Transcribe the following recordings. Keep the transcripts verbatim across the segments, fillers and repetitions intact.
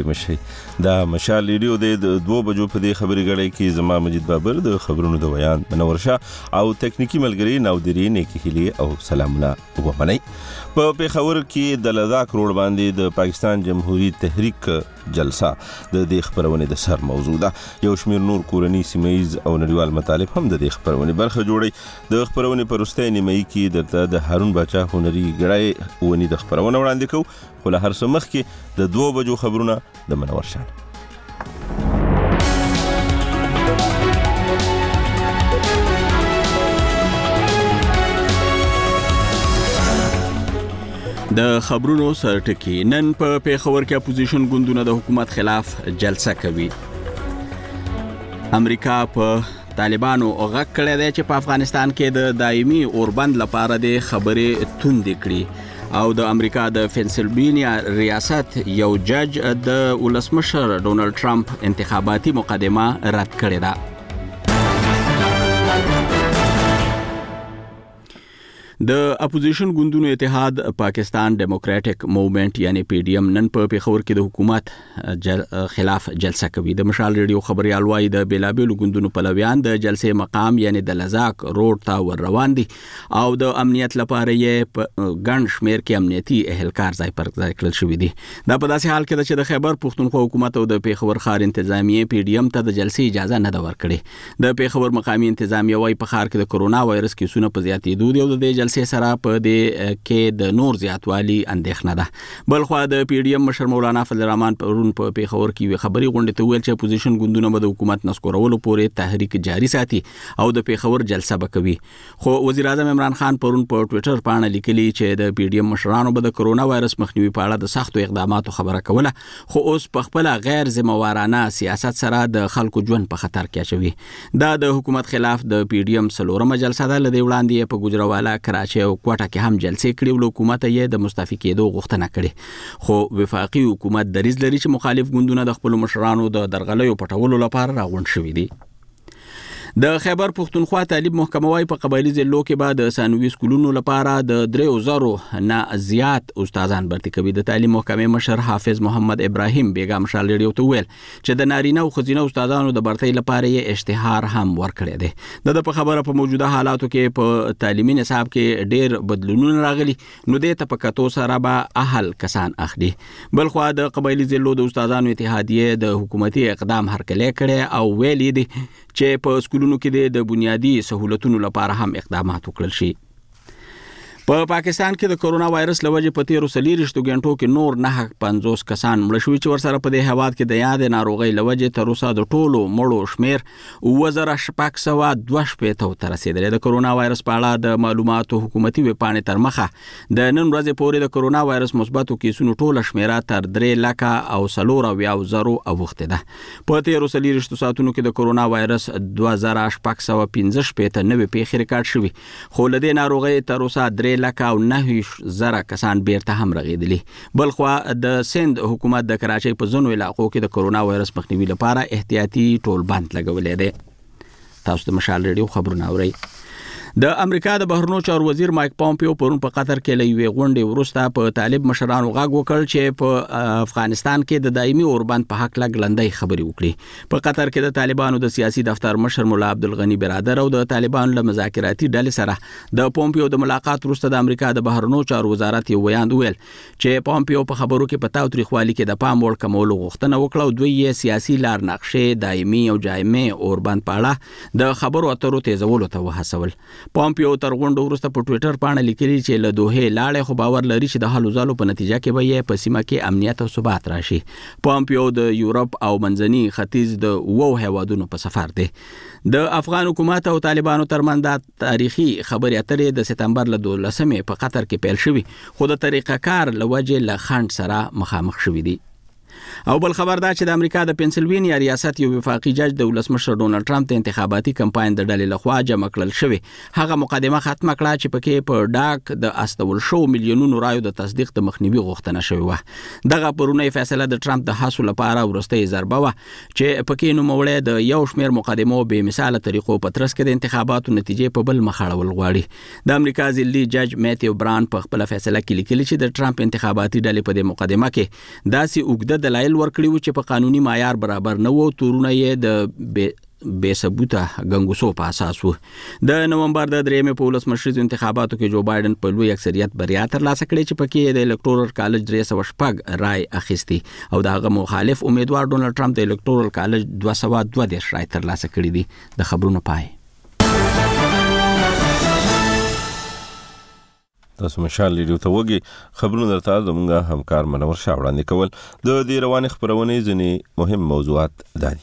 مشي. دا مشال ریډیو د دوه بجو په دې خبري غړې کې زما مجید بابر د خبرونو د بیان منور شاه او تکنیکی ملګری ناودری نیکی هلی او سلامونه ومنئ. په پیښور کې د لداخ روډ باندې د پاکستان جمهوریت تحریک جلسه د دې خبرونه د سر موضوع ده. یو شمیر نور کورنی سیمایز او نړیوال مطالب هم د دې خبرونه برخه جوړي. د خبرونه پرسته نیمه کې درته د هارون باچا هنري غړې ونی د خبرونه وړاندې کو. خو له هر څه مخکې د دوه بجو خبرونه د منور شاه. د خبرونو سرټکی. نن په پیښور کې اپوزیشن ګوندونه د حکومت خلاف جلسه کوي. امریکا په طالبانو غږ کړی دی چې په افغانستان کې د دایمي اوربند لپاره د خبرې توندې کړي او د امریکا د پنسلوانیا ریاست یو جج د ولسمشر ډونالد ټرمپ انتخاباتي مقدمه رد کړې ده. د اپوزیشن ګوندونو اتحاد پاکستان ډیموکراټک موومېنټ یعنی پی ډی ایم نن په پیښور کې د حکومت جل خلاف جلسه کوي. د مشال ریډیو خبريال وايي د بیلابیلو ګوندونو پلویان د جلسې مقام یعنی د لزاک روډ ته ور روان دي او د امنیت لپاره یې په ګڼ شمیر کې امنیتي اهلکار ځای پر ځای کړل شوی دي. دا په داسې حال کې ده چې د خیبر پښتونخوا حکومت او د پیښور ښار انتظامیه پی ډی ایم ته د جلسې اجازه نه ده ورکړې. د پیښور مقامی انتظامیه وايي په ښار کې د کرونا وایرس کیسونه په زیاتېدو دي او د جلسې سره په دې کې د نور زیاتوالی اندېښنه ده. بل خو د پی ډی ایم مشر مولانا فضل الرحمن پرون په پیښور کې خبري غونډه ته ویل چې اپوزیشن ګوندونه به د حکومت نسکورولو پورې تحریک جاری ساتي او د پیښور جلسه وکوي. خو وزیر اعظم عمران خان پرون په ټوئیټر باندې لیکلي چې د پی ډی ایم مشرانو به د کرونا وایرس مخنیوي په اړه د سختو اقداماتو خبره کوله خو اوس په خپل غیر ذمہوارانه سیاست سره د خلکو ژوند په خطر کې اچوي. دا د حکومت خلاف د پی ډی ایم څلورمه جلسه ده. لدې وړاندې په ګوجروالا کراچي او کوټه کې هم جلسې کړې او حکومت یې د مستعفي کېدو غوښتنه کړې. خو وفاقي حکومت دریځ لري چې مخالف ګوندونه د خپل مشرانو د درغلیو پټولو لپاره راغونډ شوي دي. د خیبر پښتونخوا تعلیم محکمه وايي په قبایلی ضلعو کې به د ثانوي سکولونو لپاره د دریو زرو نه زیات استادان برتي کوي. د تعلیم محکمې مشر حافظ محمد ابراهیم بیګا مشال ریډیو ته ویل چې د نارینه او ښځینه استادانو د برتۍ لپاره یې اشتهار هم ورکړی دی. د په خبره په موجوده حالاتو کې په تعلیمي نصاب کې ډېر بدلونونه راغلي نو د ته په کتو سره به اهل کسان اخلي. بل خو د قبایلی ضلعو د استادانو اتحادیه د حکومتي اقدام هرکلی کړي او ویلي دي چې په سکولونو کې د بنیادی سہولتونو لپاره هم اقدامات وکړل شي. په پاکستان کې د کرونا وایرس لوجې په تیرو څلېرویشتو غنټو کې نور نه پنځوس کسان مړه شوي چې ورسره په دې هیواد کې د یادې ناروغۍ لوجې تر اوسه د ټولو مړو شمیر اووه زره شپږ سوه دوه شپېته ته رسېدلی. د کرونا وایرس په اړه د معلوماتو حکومتي ویبپاڼې تر مخه د نن ورځې پورې د کرونا وایرس مثبتو کیسونو ټوله شمیره تر درې لکه او څلور اویاو زرو اوښتې ده. په تیرو څلېرویشتو ساعتونو کې د کرونا وایرس دوه زره شپږ سوه پنځه شپېته نوې پیښې ریکارډ شوي خو له دې ناروغۍ تر اوسه درې لکه او نهه زره کسان بیرته هم رغېدلي. بل خو د سند حکومت د کراچۍ په ځینو علاقو کې د کرونا وایرس مخنیوي لپاره احتیاطي ټولبند لګولی دی. تاسو د مشال ریډیو خبرونه اورئ. د امریکا د بهرنیو چارو وزیر مایک پومپیو پرون په قطر کې له یوې غونډې وروسته په طالب مشرانو غږ وکړ چې په افغانستان کې د دایمي اوربند په حق لګلندۍ خبرې وکړي. په قطر کې د طالبانو د سیاسي دفتر مشر مولا عبدالغنی برادر او د طالبانو له مذاکراتي ډلې سره د پومپیو د ملاقات وروسته د امریکا د بهرنیو چارو وزارت یو بیان ویل چې پومپیو په خبرو کې په تاوتریخوالي کې د پام وړ کمولو غوښتنه وکړه او دوی یې سیاسي لار نقشې دایمي او جامع اوربند په اړه د خبرو اترو تیزولو ته وهڅول. پومپیو تر غونډې وروسته په ټوئیټر باندې لیکلي چې له دوحې لاړې خو باور لري چې د هلو ځلو په نتیجه کې به یې په سیمه کې امنیت او ثبات راشي. پومپیو د یورپ او منځني ختیځ د اوو هیوادونو په سفر دی. د افغان حکومت او طالبانو ترمنځ تاریخي خبرې اترې د سپتمبر له دولسمې په قطر کې پیل شوي خو د طریقه کار له وجې له خنډ سره مخامخ شوي دي. او بل خبر دا چې د امریکا د پنسلوانیا ریاست یو وفاقي جج د ولسمشر ډونالد ټرمپ د انتخاباتي کمپاین د ډلې لخوا جمع کړل شوی هغه مقدمه ختمه کړه چې پکې په ډاک د استول شو میلیونونو رایو د تصدیق د مخنیوي غوښتنه شوې وه. دغه پرونی فیصله د ټرمپ د هڅو لپاره ورستۍ ضربه وه چې پکې نوموړی د یو شمېر مقدمو بې مثاله طریقو په ترڅ کې د انتخاباتو نتیجې په بل مخ اړول غواړي. د امریکا ځلي جج میتیو بران په خپل فیصله کې لیکلي چې د ټرمپ انتخاباتي ډلې په دې مقدمه کې داسې اوږده دلایل ورکړي چې په قانوني معیار برابر نه وو. تورونه یې د بے ثبوته غنګوسو په اساس وو. د نومبر د درېمې په ولس مشري انتخاباتو کې جو بایدن په لوی اکثریت بریا ترلاسه کړې چې پکې د الکتورل کالج درې سوه شپږ رای اخیستي او د هغه مخالف امیدوار ډونالد ټرمپ د الکتورل کالج دوه سوه دوه دېرش رای ترلاسه کړي دي. د خبرونو پای. تاسو مشال لیدو ته وګي خبرونه درته زموږ همکار منور شاه وړاندې کول. د دې روانې خبرونې ځینې مهم موضوعات دي.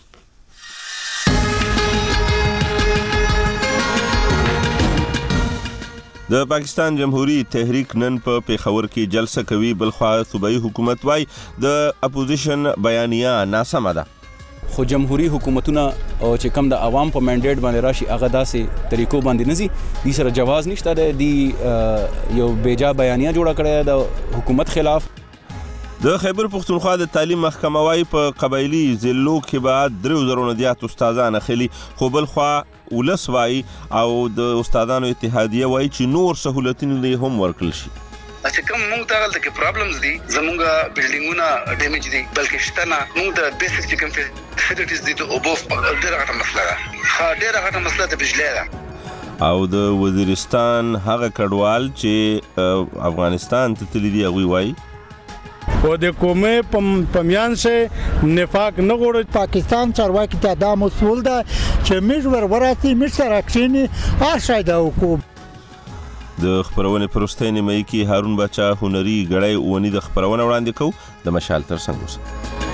د پاکستان جمهوریت تحریک نن په پیښور کې جلسه کوي. بلخوا صوبایي حکومت وای د اپوزیشن بیانیه ناسمه ده. خو جمهوریت حکومتونه او چې کم د عوام په منډیټ باندې راشي هغه داسې طریقو باندې نزي دي سره جواز نشته د یو بیجا بیانیه جوړه کړې د حکومت خلاف. د خیبر پختونخوا د تعلیم محکمه وايي په قبایلی ضلعو کې بعد درې زره زیات استادان خلی، خو بل خوا ولس وايي او د استادانو اتحادیه وايي چې نور سہولتونه هم ورکړل شي. چې کوم موږ ته غلطه کې پرابلمز دي زموږه بلډینګونه ډیمیج دي بلکې شتنه موږ د بیسیک چې کوم فیسیلیټیز دي د اوبو ډیره غټه مسله ده. ها ډیره غټه مسله د بجلی ده. او د وزیرستان هغه کډوال چې افغانستان ته تللی دی هغوی وايي و د قومي پمیان سے نفاق نه غوړي. پاکستان چارواکي ته دا مسول ده چې موږ وروراتي موږ سره کښینی هر شی د حکومت. د خبرونې پروستۍ نیمه کې هارون بچا هنري غړی ونی د خبرونه وړاندې کو. د مشال تر څنګ اوسه.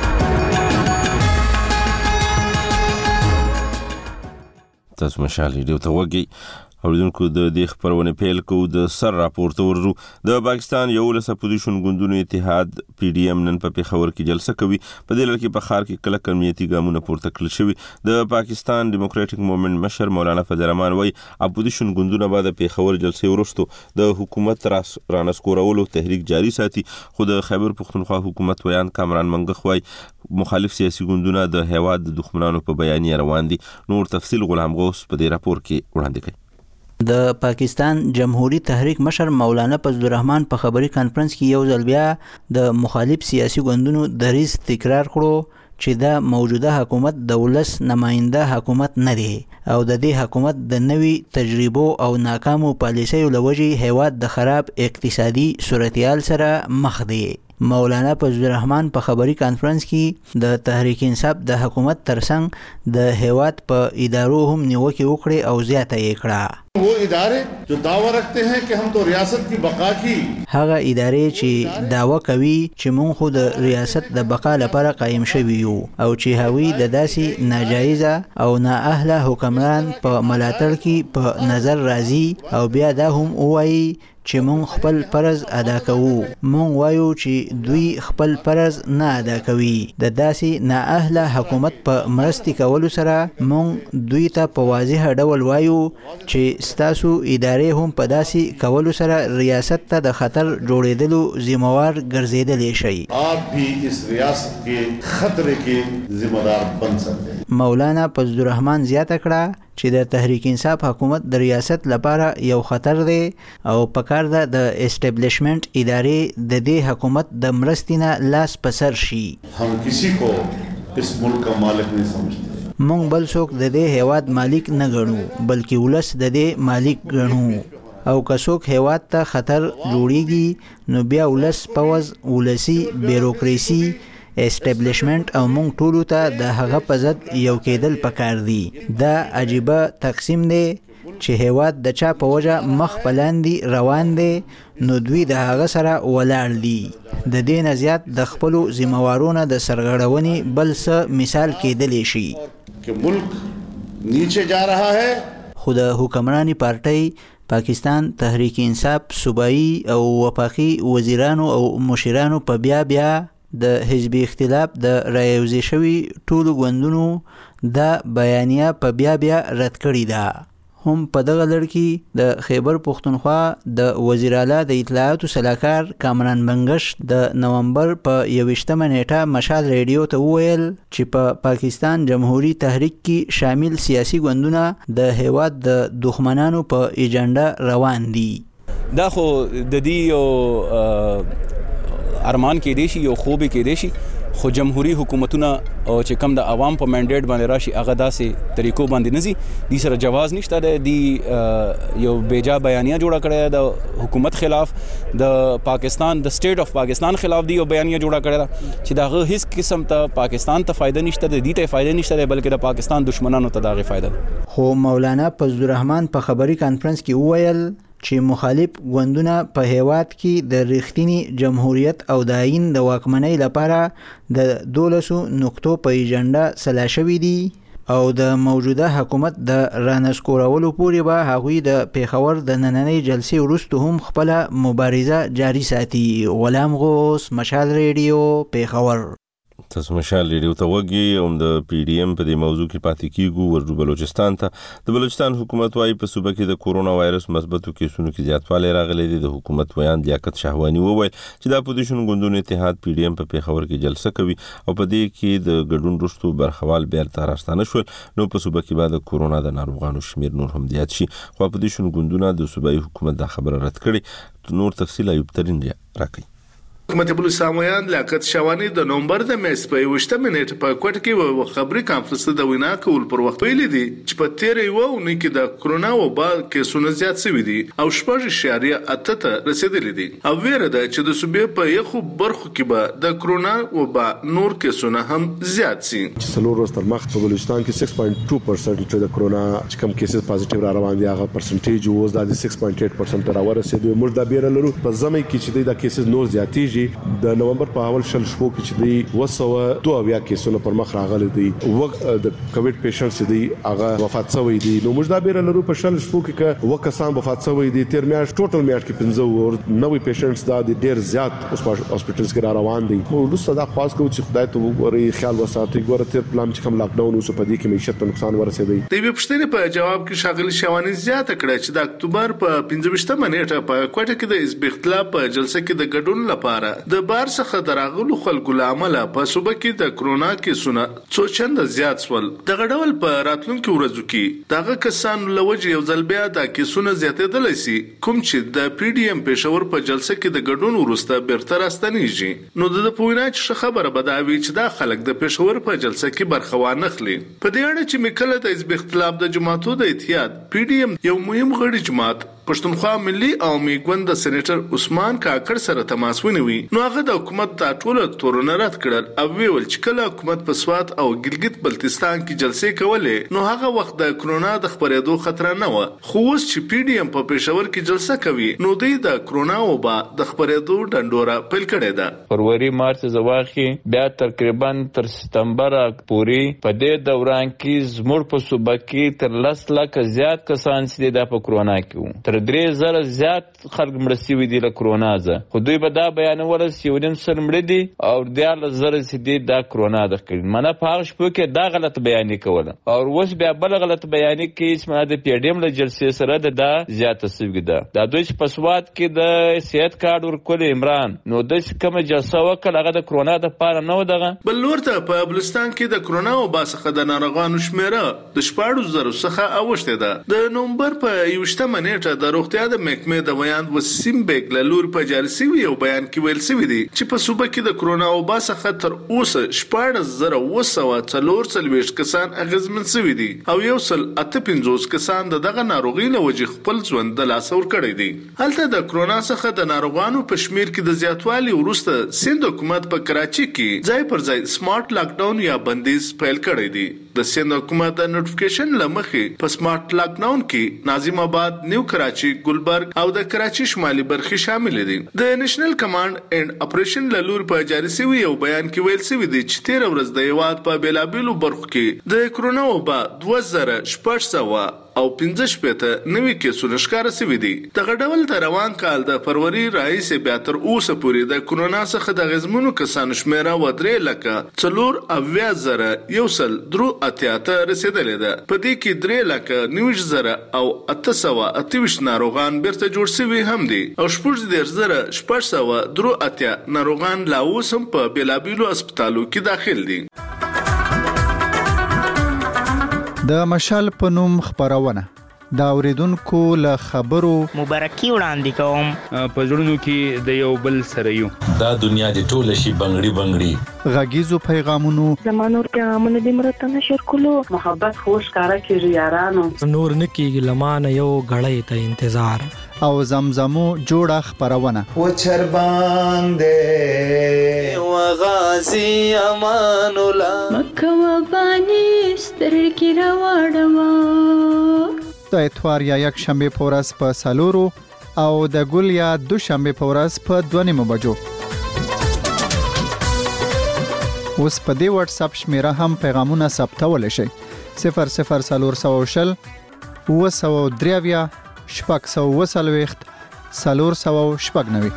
تاسو مشال ویډیو ته وګورئ. اوریدونکو د دې خبرونه پیل کو د سر راپورته ورزو. د پاکستان یو لس اپوزیشن ګوندونو اتحاد پی ډی ایم نن په پیښور کې جلسه کوي. په دې لړ کې په ښار کې کله کمیټي ګامونه پورته کړل شوي. د پاکستان ډیموکراټک موومېنټ مشر مولانا فضل الرحمن وايي اپوزیشن ګوندونه بعد پیښور جلسې وروسته د حکومت رانسکورولو تحریک جاری ساتي. خو د خیبر پختونخوا حکومت ویان کامران منګخ وايي مخالف سیاسي ګوندونه د هیواد د دښمنانو په بیانیه روان دي. نور تفصیل غلام غوث په دې راپور کې وړاندې کوي. د پاکستان جمهوریت تحریک مشر مولانا فضل الرحمن په خبري کانفرنس کې یو ځل بیا د مخالف سیاسي ګوندونو دریځ تکرار کړو چې دا موجوده حکومت د ولس نماینده حکومت نه دی او د دې حکومت د نوي تجربو او ناکامو پالیسیو لوجې هیواد د خراب اقتصادي صورتحال سره مخ دی. مولانا فضل الرحمن په خبري کانفرنس کې د تحریک انصاف د حکومت ترڅنګ د هیواد په ادارو هم نیوکه وکړي او زیاته یې کړه. वो इदारे जो दावा रखते हैं कि हम तो रियासत की बका की هغه ادارې چې داوا کوي چې مونږ خو د ریاست د بقا لپاره قایم شوي یو او چې هغوی د داسې ناجایزه او نااهله حکمران په ملاتړ کې په نظر راځي او بیا دا هم وایي چې مونږ خپل فرض ادا کوو. مونږ وایو چې دوی خپل فرض نه ادا کوي. د داسې نااهله حکومت په مرستې کولو سره مونږ دوی ته په واضح ډول وایو چې ستاسو ادارې هم په داسې کولو سره ریاست ته د خطر جوړېدلو ذمہوار ګرځېدلی شي. آپ بھی اس ریاست کے خطرے کے ذمہ دار بن سکتے ہیں. مولانا فضل الرحمن زیاته کړه چې د تحریک انصاف حکومت د ریاست لپاره یو خطر دی او پکار ده د اسټابلیشمنت ادارې د دې حکومت د مرستې نه لاس په سر شي. हम किसी को इस मुल्क का मालिक नहीं समझते. مونږ بل څوک د دې هیواد مالک نه ګڼو بلکې ولس د دې مالک ګڼو او که څوک هیواد ته خطر جوړیږي نو بیا ولس پوز ولسی بیروکراسي اسټابلیشمنت او مونږ ټولو ته د هغه په ضد یو کېدل پکار دي. دا عجیبه تقسیم دی چې هیواد د چا په وجه مخ په لاندې روان دی نو دوی د هغه سره ولاړ دي. د دې نه زیات د خپلو ذمہوارونو د سرغړونې بل څه مثال کېدلی شي. कि मुल्क नीचे जा रहा है. خو د حکمرانی پارټۍ پاکستان تحریک انصاف صوبایي او وفاقي وزیرانو او مشرانو په بیا بیا د حزبي اختلاف د رایوځای شوي ټولو ګوندونو دا بیانیه په بیا بیا رد کړې ده. هم په دغه لړ کې د خیبر پختونخوا د وزیر اعلی د اطلاعاتو سلاکار کامران منګش د نومبر په یویشتمه نیټه مشال ریډیو ته وویل چې په پا پاکستان جمهوریت تحریک کې شامل سیاسي ګوندونه د هیواد د دښمنانو په ایجنډا روان دي. دا خو د دې یو ارمان کې دی شي یو خوب کې دی شي خو جمهوریت حکومتونه او چې کم د عوام په منډیټ باندې راشي هغه داسې طریقو باندې نزي دي سره جواز نشته د یو بیجا بیانیه جوړه کړې د حکومت خلاف د پاکستان د سټیټ اف پاکستان خلاف دی یو بیانیه جوړه کړې چې دغه هیڅ قسم ته پاکستان ته فائدہ نشته د دې ته فائدہ نشته بلکې د پاکستان دشمنانو ته دغه فائدہ. خو مولانا فضل الرحمن په خبري کانفرنس کې وویل چې مخالف ګوندونه په هیواد کې د ریښتینی جمهوریت او د آئین د واکمنۍ لپاره د دولسو نقطو په ایجنډا سلا شوي دي او د موجوده حکومت د رانسکورولو پورې به هغوی د پیښور د نننۍ جلسې وروسته هم خپله مبارزه جاري ساتي. غلام غوث، مشال ریډیو، پیښور. تاسو مشال ریډیو ته وګورئ او د پی ډی ایم په دې موضوع کې پاتې کیږو. ورجو بلوچستان ته د بلوچستان حکومت وايي په صوبه کې د کورونا وایرس مثبتو کیسونو کې زیاتوالی راغلی دی. د حکومت ویان لیاقت شهوانی وویل چې د اپوزیشن ګوندونو اتحاد پی ډی ایم په پیښور کې جلسه کوي او په دې کې د ګډون وروسته برخوال بیرته راستانه شول. نو په صوبه کې بعد کورونا د ناروغانو شمیر نور هم زیات شي. خو اپوزیشن ګوندونه د صوبایي حکومت دا خبره رد کړې. نور تفصیل ایوب ترین راکړي. حکومت بلوچستان ویان لیاقت شهوانی د نومبر د میاشتې په یوشته منټ په کوټ کې و خبري کانفرنس د وینا کول پر وخت ویلي دي چې په تیرې یوه اونۍ کې د کرونا وبا کیسونه زیات شوي دي او شپږ اعشاریه اته ته رسیدلي دي او ویره ده چې د صوبې په یخو برخو کې به د کرونا وبا نور کیسونه هم زیات شي. څلور ورځې تر مخکې په بلوچستان کې سکس پوینټ ټو پرسنټ د کرونا چې کوم کیسز پازیټیو را روان دي هغه پرسنټیج اوس د سکس پوینټ ایټ پرسنټ را ورسېدو. موږ دا بیره لرو په ځمې کې چې د کیسز نور زیاتېږي. د نومبر په اول شل شپو کې چې دی وسوه دوه اویا کیسونه پر مخ راغلي دي. وګ د کووډ پیشنټس دي هغه وفات شوی دي. نو موږ دا بیره لرو په شل شپو کې ک وکسان وفات شوی دي. تیر میاشت ټوټل میاشت کې پنځه ور نوې پیشنټس دا ډیر زیات اوس په هسپټلز کې را روان دي. نو لسته دا خاص کوم چې خدای ته وګوري خیال وساتي. ګوره تیر پلان چې کوم لاک ډاون اوس په دې کې معیشت ته نقصان ورسېدی. د دې پښتنې په جواب کې شاغلي شوانی زیاته کړه چې د اکتوبر په پنځه ویشتمه نیټه په کوټه کې د حزب اختلاف په جلسه کې د ګډون لپاره د بار څخه دراغلو خلکو لامل په صوبه کې د کرونا کیسونه څو چند زیات شول. دغه ډول په راتلونکو ورځو کې دغه کسان لوجه یو ځل بیا د کیسونه زیاتېدل شي کوم چې د پی ډی ایم پېښور په جلسه کې د ګډون وروسته بیرته راستنیږي. نو د پوینه چې خبره بداوي چې دا خلک د پېښور په جلسه کې برخه وانخلي. په دې اړه چې مکله د حزب اختلاف د جماعتو د اتحاد پی ډی ایم یو مهم غړي جماعت پښتونخوا ملي عوامي ګوند د سېنیټر عثمان کاکړ سره تماس ونیوي. نو هغه د حکومت د ټولو تورونه رد کړل او ویل چې کله حکومت په سوات او ګلګت بلتستان کې جلسې کولې نو هغه وخت د کرونا د خپرېدو خطر نه و. خو اوس چې پی ډی ایم په پېښور کې جلسه کوي نو دوی د کرونا وبا د خپرېدو ډنډوره پیل کړې ده. فروری مارچ زواخي بیا تقریبا تر ستمبر پورې په دې دوران کې زموږ په صوبه کې تر لس لک زیات کسان چې د په کرونا کې تر درې زره زیات خلک مړ شوي دي له کرونا ځه. خو دوی به دا بیانول چې یو نیم سل مړه دي او دیارلس زره چې دي دا کرونا ده کړي. منه په هغه شپو کې دا غلط بیانې کوله او اوس بیا بل غلط بیانې کوي چې منه د پی ډی ایم له جلسې سره د دا زیاته شوې ده. دا دوی چې په سوات کې د صحت کارت ورکول عمران نو د کومه جلسه وکړه هغه د کرونا د پاره نه و. دغه بل ورته په بلوچستان کې د کرونا وبا څخه د ناروغانو شمیره د شپږ زره څخه اوښته ده. د نومبر په یوشتمه نیټه د روغتیا د محکمې د ویان وسیم بیگ له لوري په جاري شوي یو بیان کې ویل شوي دي چې په صوبه کې د کرونا وبا څخه تر اوسه شپاړس زره اوه سوه څلور څلوېښت کسان اغېزمن شوي دي او یو سل اته پنځوس کسان د دغه ناروغۍ له وجې خپل ژوند د لاسه ورکړی دی. هلته د کرونا څخه د ناروغانو په شمیر کې د زیاتوالي وروسته سند حکومت په کراچي کې ځای پر ځای سمارټ لاکډاون یا بندیز پیل کړی دی. د سند حکومت د نوټیفیکیشن لمخې په سمارټ لاکډاون کې ناظم آباد، نیو کراچي، ګلبرګ او د کراچي شمالي برخې شامل دي. د نېشنل کمانډ اینډ اپریشن له لوري په جاري شوي یو بیان کې ویل شوي دي چې تېره ورځ د هېواد په بېلابېلو برخو کې د کرونا وبا دوه زره شپږ سوه او پنځه شپېته نوي کیسونه ښکاره شوي دي. دغه ډول د روان کال د فروری راهیسې بیا تر اوسه پورې د کرونا څخه د اغېزمنو کسانو شمېره و درې لکه څلور اویا زره یو سل درو اتیا ته رسېدلې ده. په دې کې درې لکه نوي زره او اته سوه اته ویشت ناروغان بیرته جوړ شوي هم دي او شپږ دېرش زره شپږ سوه درو اتیا ناروغان لا اوس هم په بېلابېلو هسپتالو کې داخل دي. د مشال په نوم خپرونه دا اوریدونکو له خبرو مبارکي وړاندې کوم په زړونو کې د یو بل سره یو دا دنیا د ټوله شي بنگړي بنگړي غږیزو پیغامونو زمانور پیغامونه د مرته نشر کولو محبت خوش کارا کیږي یارانو نور نکیږي لمانه یو غړې ته انتظار او زمزمو جوړه خبرونه و چربان دې و غازی امان الله مکه و بانی سترګې راوړم د اتوار یا یک شنبه په ورځ په سالورو او د ګل یا دو شنبه په ورځ په دوه نیمو بجو. اوس په دې واتس اپ شمیره هم پیغامونه ثبتول شي صفر صفر سالور سو شل و سو دریویا شپږ سو وسلويخت سالور سو شپږ نوي.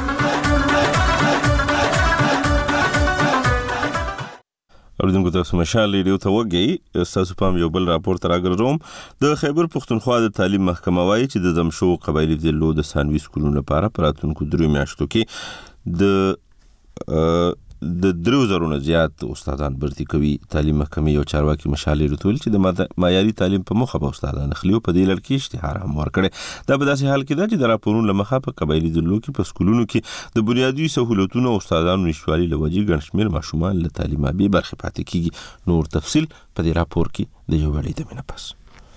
اوریدونکو تاسو مشال ریډیو ته وګورئ. تاسو پام یو بل راپور تر اګرځوم. د خیبر پښتونخوا د تعلیم محکمه وايي چې د زمشو قبایلی ضلعو د ثانوي سکولونو لپاره پراتونکو درې میاشتو کې د د درو زرونه زیات استادان برتي کوي. تعلیم محکمې یو چارواکي مشال ریډیو چې د معیاري تعلیم په مخه به استادان خلیو په دې لړ کې اشتهار هم ورکړي. دا په داسې حال کې ده چې د راپورونو لمخه په قبایلی ضلعو کې په سکولونو کې د بنیادي سہولتونو او استادانو نشوالي لوجې ګڼ شمېر ماشومان له تعلیمي برخې پاتې کیږي. نور تفصیل په دې راپور کې د یو وړي د مینه پس.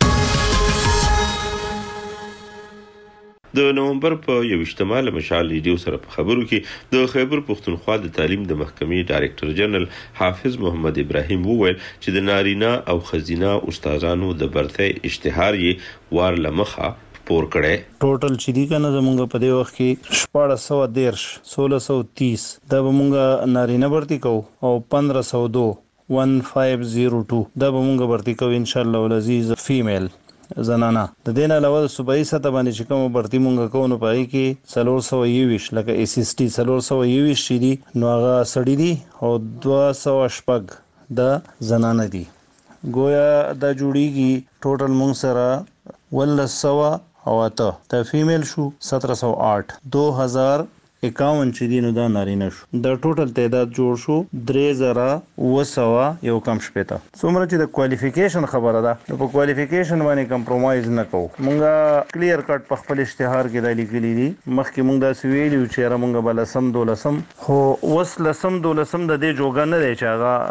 د نومبر په یوشتمه له مشال ریډیو سره په خبرو کې د خیبر پښتونخوا د تعلیم د محکمې ډایرکټر جنرال حافظ محمد ابراهیم وویل چې د نارینه او خزینه استادانو د برتۍ اشتهار یې وار لمخه پور کړي. ټوټل چې دی کنه زمونږ په دې وخت کې شپږ سوه دیرش سولہ سو تیس دا به مونږ نارینه برتي کوو او پندرہ سو دو ون فائیو زیرو ټو دا به مونږ برتي کوو ان شاء الله العزیز فیمیل زنانه. د دین علاوه د صوبایي سطح باندې چې کوم برتي مونږ کوو نو پای کې څلور سوه یوویشت لکه ایس ایس ټي څلور سوه یوویشت چې دي نو هغه سړي دي او دوه سوه شپږ د زنانه دي. ګویا دا جوړیږي ټوټل مونږ سره ولس سوه او اته د فیمیل شو سترہ سو آٹھ دو ہزار اکاون چې دي نو دا نارینه شو. دا ټوټل تعداد جوړ شو درې زره اوه سوه یو کم شپېته. څومره چې د کوالیفیکیشن خبره ده نو په کوالیفیکیشن باندې کمپرومایز نه کوو. مونږه کلیر کټ په خپل اشتهار کې دا لیکلي دي. مخکې مونږ داسې ویلي وو چې یاره مونږ به لسم دولسم خو اوس لسم دولسم د دې جوګه نه دی چې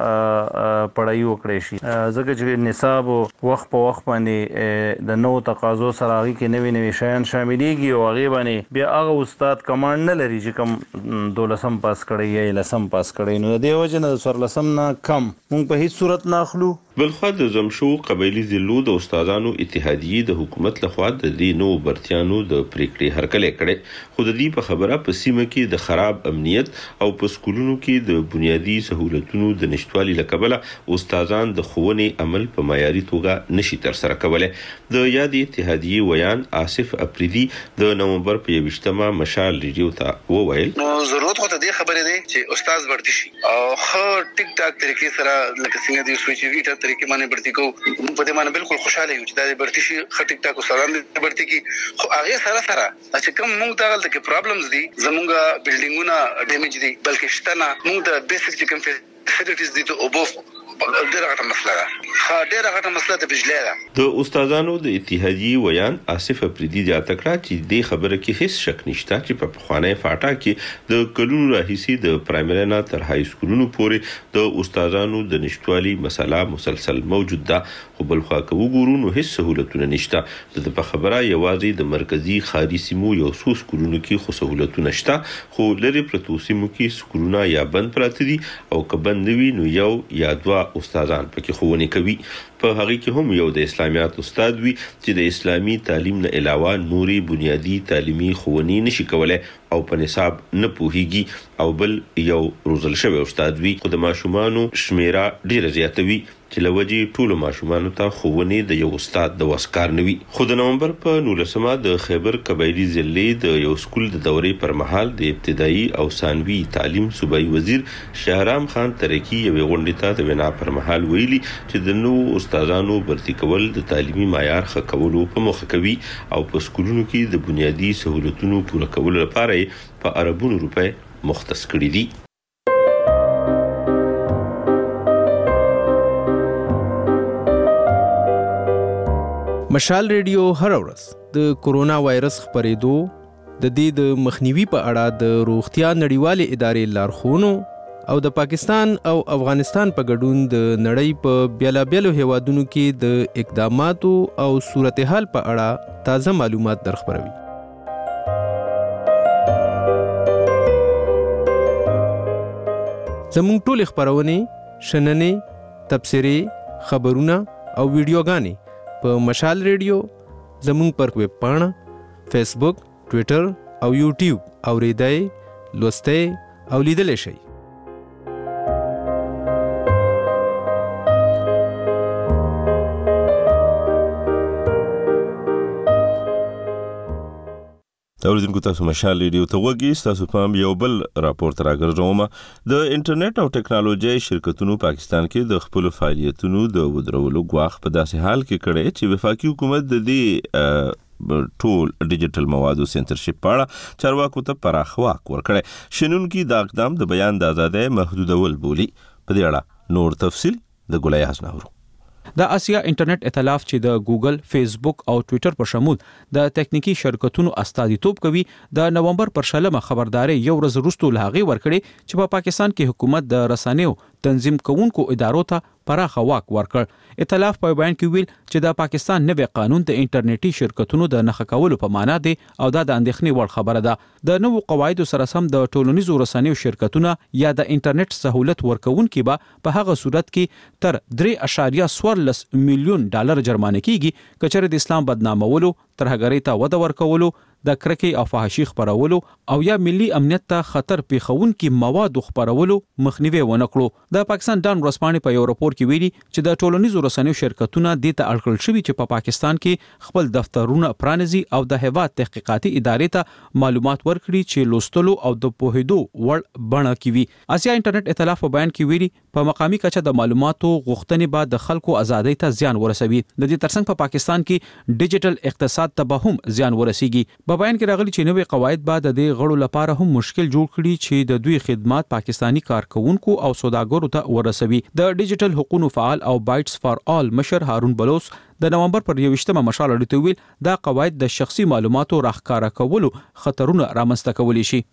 هغه پړهیي وکړی شي ځکه چې نصاب وخت په وخت باندې د نوو تقاضو سره هغې کې نوي نوي شیان شاملېږي او هغې باندې بیا هغه استاد کمانډ نه لري چې کوم دولسم پاس کړی یا لسم پاس کړی نو د دې وجه نه د څوارلسم نه کم مونږ په هیڅ صورت نه اخلو. بلخوا د زمشو قبایلی ضلعو د استادانو اتحادیې د حکومت لخوا د دې نو برتیانو د پریکړې هرکلې کړې خو د دې په خبره په سیمه کې د خراب امنیت او په سکولونو کې د بنیادي سہولتونو د نشټوالي لکبله استادان د ښوونې عمل په معیاري توګه نشي ترسره کولی. د یادې اتحادیې ویان آصف اپریدي د نومبر په یوشتمه مشال ریډیو ته وویل نو ضرورت خو ته دې خبرې دی چې استاد برتي شي او ښه ټیک ټاک طریقې سره لکه څنګه د سویچ ویټر طریقې باندې برتي کو په دې باندې بالکل خوشاله یو چې دا برتي شي ښه ټیک ټاک استادان برتي کی خو هغه سره سره چې کوم موږ ته غلطه کې پرابلمز دي زموږه بلډینګونه ډیمیج دي بلکې شته نه موږ د بیسیک چې کوم فیسیلیټیز دي ته اوبو ډیره غټه مسله ده. ها ډیره غټه مسله د بجلی ده. د استادانو د اتحادیې ویان آصف اپریدي زیاته کړه چې دې خبره کې هیڅ شک نشته چې په پخوانی فاټا کې د کلونو راهیسې د پرایمري نه تر های سکولونو پورې د استادانو د نشټوالي مسله مسلسل موجود ده. خو بل خوا که وګورو نو هیڅ سہولتونه نشته. د په خبره یوازې د مرکزی خاري سیمو یو څو سکولونو کې خو سہولتونه شته خو لري پرتو سیمو کې سکولونه یا بند پراته دي او که بند وي نو یو یا دوه استادان پکې ښوونې کوي. په هغه کې هم یو د اسلامیات استاد وي چې د اسلامي تعلیم نه علاوه نوري بنیادی تعلیمي ښوونې نشي کولای او په نصاب نه پوهیږي او بل یو روزل شوی استاد وي خو د ماشومانو شمیره ډیره زیاته وي چې لوجي ټولو ماشومانو ته ښوونې د یو استاد د وسکار نه وي. خو د نومبر په نولسمه د خیبر قبایلی ضلع د یو سکول د دورې پر مهال د ابتدایي او ثانوي تعلیم صوبایي وزیر شهرام خان ترکی یوې غونډې ته د وینا پر مهال ویلي چې د نو استادانو برتي کول د تعلیمي معیار ښه کولو په موخه کوي او په سکولونو کې د بنیادي سہولتونو پوره کولو لپاره په اربونو روپۍ مختص کړي دي. مشال ریډیو هر ورځ د کورونا وایرس خپرېدو د دې د مخنیوي په اړه د روغتیا نړیوالې ادارې لارښوونو او د پاکستان او افغانستان په ګډون د نړۍ په بیلابیلو هیوادونو کې د اقداماتو او صورتحال په اړه تازه معلومات درخبروي. زموږ ټول خبرونه، شننې، تبصرې، خبرونه او ویډیوګانې په مشال ریډیو، زموږ پر ویب پاڼه، فیسبوک، ټویټر او یوټیوب اوریدای، لوستای او لیدلی شئ. اوریدونکو تاسو مشال ریډیو ته وګورئ. تاسو پام یو بل راپورټ راګرځوم. د انټرنیټ او ټکنالوژي شرکتونو پاکستان کې د خپل فعالیتونو د ودرولو غواخ په داسې حال کې کړي چې وفاقي حکومت د دې ټول ډیجیټل موادو سنسرشپ په اړه چارواکو ته پراخ واک ورکړي. شنونکو د اقدام د بیان د آزادۍ محدودول بولی. په دې اړه نور تفصیل د ګلایاز نورو. د آسیا انټرنیټ ائتلاف چې د ګوګل، فیسبوک او ټویټر په شمول د تکنیکی شرکتونو استازیتوب کوي، د نومبر پر شلمه خبرداري یو ورځ وروسته لهغه ورکړي چې په پاکستان کې حکومت د رسنیو تنظیم کوونکو ادارو ته پراخه واک ورکړ. ائتلاف په بیان کې ویل چې د پاکستان نوی قانون د انټرنیټي شرکتونو د نښه کولو په معنا دی او دا د اندېښنې وړ خبره ده. د نوو قواعدو سره سم د ټولنیزو رسنیو شرکتونه یا د انټرنیټ سہولت ورکوونکي به په هغه صورت کې تر درې اعشاریه څوارلس میلیون ډالر جرمانه کیږي که چېرې د اسلام بدنامولو، ترهګرۍ ته وده ورکولو، د کرکې او فحاشي خپرولو او یا ملي امنیت ته خطر پیښونکي مواد خپرولو مخنیوي ونه کړو. د پاکستان ډان ورسپانې په یو راپور کې ویلي چې د ټولنیزو رسنیو شرکتونه د ته اړکل شوي چې په پا پاکستان کې خپل دفترونه پرانیزي او د هیواد تحقیقاتي ادارې ته معلومات ورکړي چې لوستلو او د پوهېدو وړ بڼه کې وي. آسیا انټرنیټ ائتلاف په بیان کې ویلي په مقامي کچه د معلوماتو غوښتنې به د خلکو ازادۍ ته زیان ورسوي. د دې ترڅنګ په پا پاکستان کې ډیجیټل اقتصاد ته به هم زیان ورسیږي. په بیان کې راغلي چې نوې قواعد به د دې غړو لپاره هم مشکل جوړ کړي چې د دوی خدمات پاکستانی کارکونکو او سوداګرو ته ورسوي. د ډیجیټل حقوقو فعال او بایټس فار آل مشر هارون بلوس د نومبر پر یوویشتمه مشال اړیته ویل دا قواعد د شخصي معلوماتو راښکاره کولو خطرونه رامنځته کولی شي.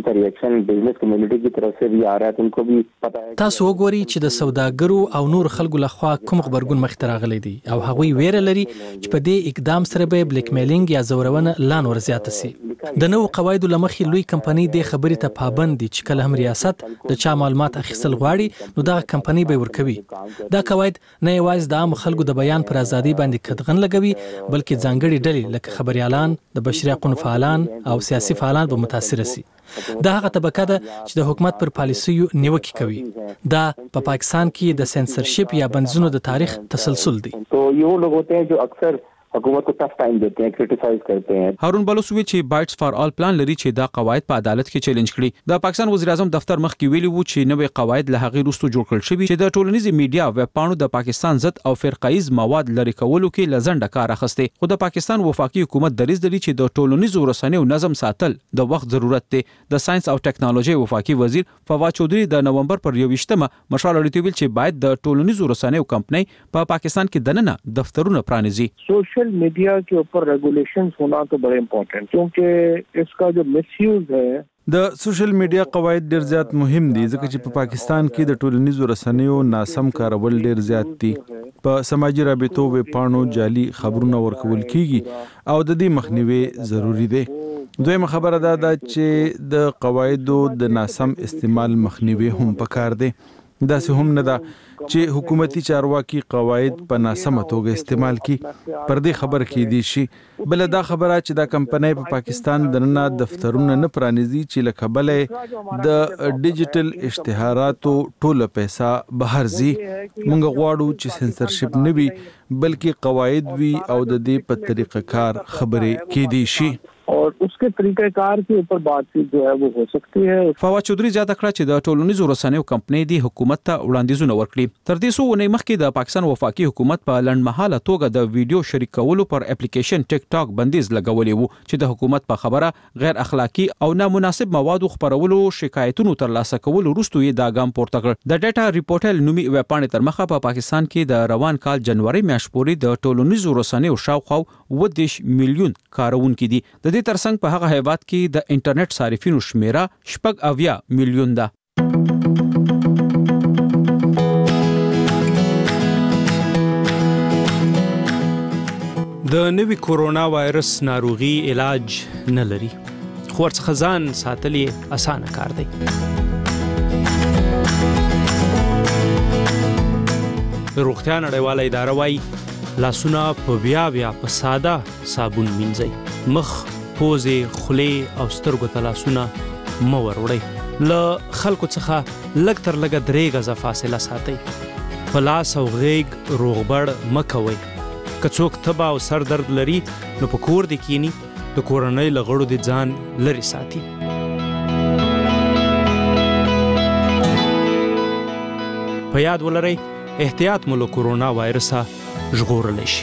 تاسو وګورئ چې د سوداګرو او نور خلکو لخوا کوم خبرګون مخ ته راغلي دي او هغوی ویره لري چې په دې اقدام سره به بلیک میلینګ یا زورونه لا نور زیات شي. د نوو قواعدو لمخې لوی کمپنۍ د خبرې ته پابند دي چې کله هم ریاست د چا معلومات اخیستل غواړي نو دا کمپنۍ به ورکوي. دا قواعد نه یوازې د عام خلکو د بیان پر ازادي باندې قدغن لګوي بلکې ځانګړي ډلې لکه خبريالان، د بشري حقوقو فعالان او سیاسي فعالان به متاثر شي. دا هغه طبقه ده چې د حکومت پر پالیسیو نیوکه کوي. دا په پاکستان کې د سنسرشپ یا بندیزونو د تاریخ تسلسل دی. تو یو لوگ ہوتے ہیں جو اکثر حکومت کو ټف ټایم دیتے ہیں، کرټیسایز کرتے ہیں. هارون بلوس وی چې بایټس فار آل پلان لري چې دا قواعد په عدالت کې چیلنج کړي. د پاکستان وزیر اعظم دفتر مخ کې ویلي وو چې نوې قواعد له هغې وروسته جوړ کړل شوي چې د ټولنیزي میډیا ویب پاڼو د پاکستان ضد او فرقایز مواد لري کولو کې لزنده کار اخیسته. خو د پاکستان وفاقي حکومت دریځ لري چې د ټولنیزو رسنیو نظم ساتل د وخت ضرورت دی. د ساينس او ټکنالوژي وفاقي وزیر فواد چودھری د نومبر پر یوویشتمه مشال اړیته ویل چې باید د ټولنیزو رسنیو کمپنۍ په پاکستان کې دننه دفترونه پرانیزي. سوشل میڈیا کے اوپر ریگولیشنز ہونا تو بڑے امپورٹنٹ کیونکہ اس کا جو مس یوز ہے. د سوشل میډیا قواعد ډیر زیات مهم دي ځکه چې په پاکستان کې د ټولنیزو رسنیو ناسم کارول ډیر زیات دي. په سماجی رابطو ویب پاڼو جعلي خبرونه ورکول کیږي او د دې مخنیوي ضروری دی. دویمه خبره دا ده چې د قواعدو د ناسم استعمال مخنیوي هم پکار دی. داسې هم نه ده چې حکومتي چارواکي قواعد په ناسمه توګه استعمال کی. پر دې خبر کې دي شي بل دا خبره چې دا کمپنۍ په پاکستان دننه دفترونه نه پرانیزي چې لکه بلې د ډیجیټل اشتهاراتو ټوله پیسې بهر ځي. موږ غواړو چې سنسرشپ نه وي بلکې قواعد وي او د دې په طریقه کار خبرې کې دي شي. اور اس کے طریقہ کار کے اوپر بات چیت جو ہے وہ ہو سکتی ہے. فواد چودھری زیاته کړه چې د ټولنیزو رسنیو کمپنۍ دی حکومت ته وړاندیزونه ورکړي. تر دې څو ونې مخکې د پاکستان وفاقي حکومت په لنډمهاله توګه د ویډیو شریک کولو پر اپلیکیشن ټیک ټاک بندیز لګولې وو چې د حکومت په خبره غیر اخلاقی او نامناسب موادو خپرولو شکایتونو ترلاسه کولو وروسته یې دا ګام پورته کړ. د ډیټا ریپورټل نومي ویب پاڼې تر مخه په پاکستان کې د روان کال جنوري میاشتې میاشت پورې د ټولنیزو رسنیو شاوخوا اووه دېرش میلیون کارونکي دي. د دې ترڅنګ په هغه هیواد کې د انټرنیټ صارفینو شمیره شپږ اویا میلیون ده. د نوي کورونا وایرس ناروغي علاج نه لري، خو ورڅخه ځان ساتل یې اسانه کار دی. د روغتیا نړیواله اداره وایي لاسونه په بیا بیا په ساده صابون مینځئ، مخ، پوزې، خولې او سترګو ته لاسونه مه وروړئ. له خلکو څخه لږ تر لږه درې غزه فاصله ساتئ. په لاس او غیږ روغبړ مه کوئ. که څوک تبه او سر درد لري نو په کور دې کینی، د کورنۍ له غړو دې ځان لرې ساتي. په یاد ولرئ احتیاط مو له کورونا وایرسه ژغورلی شي.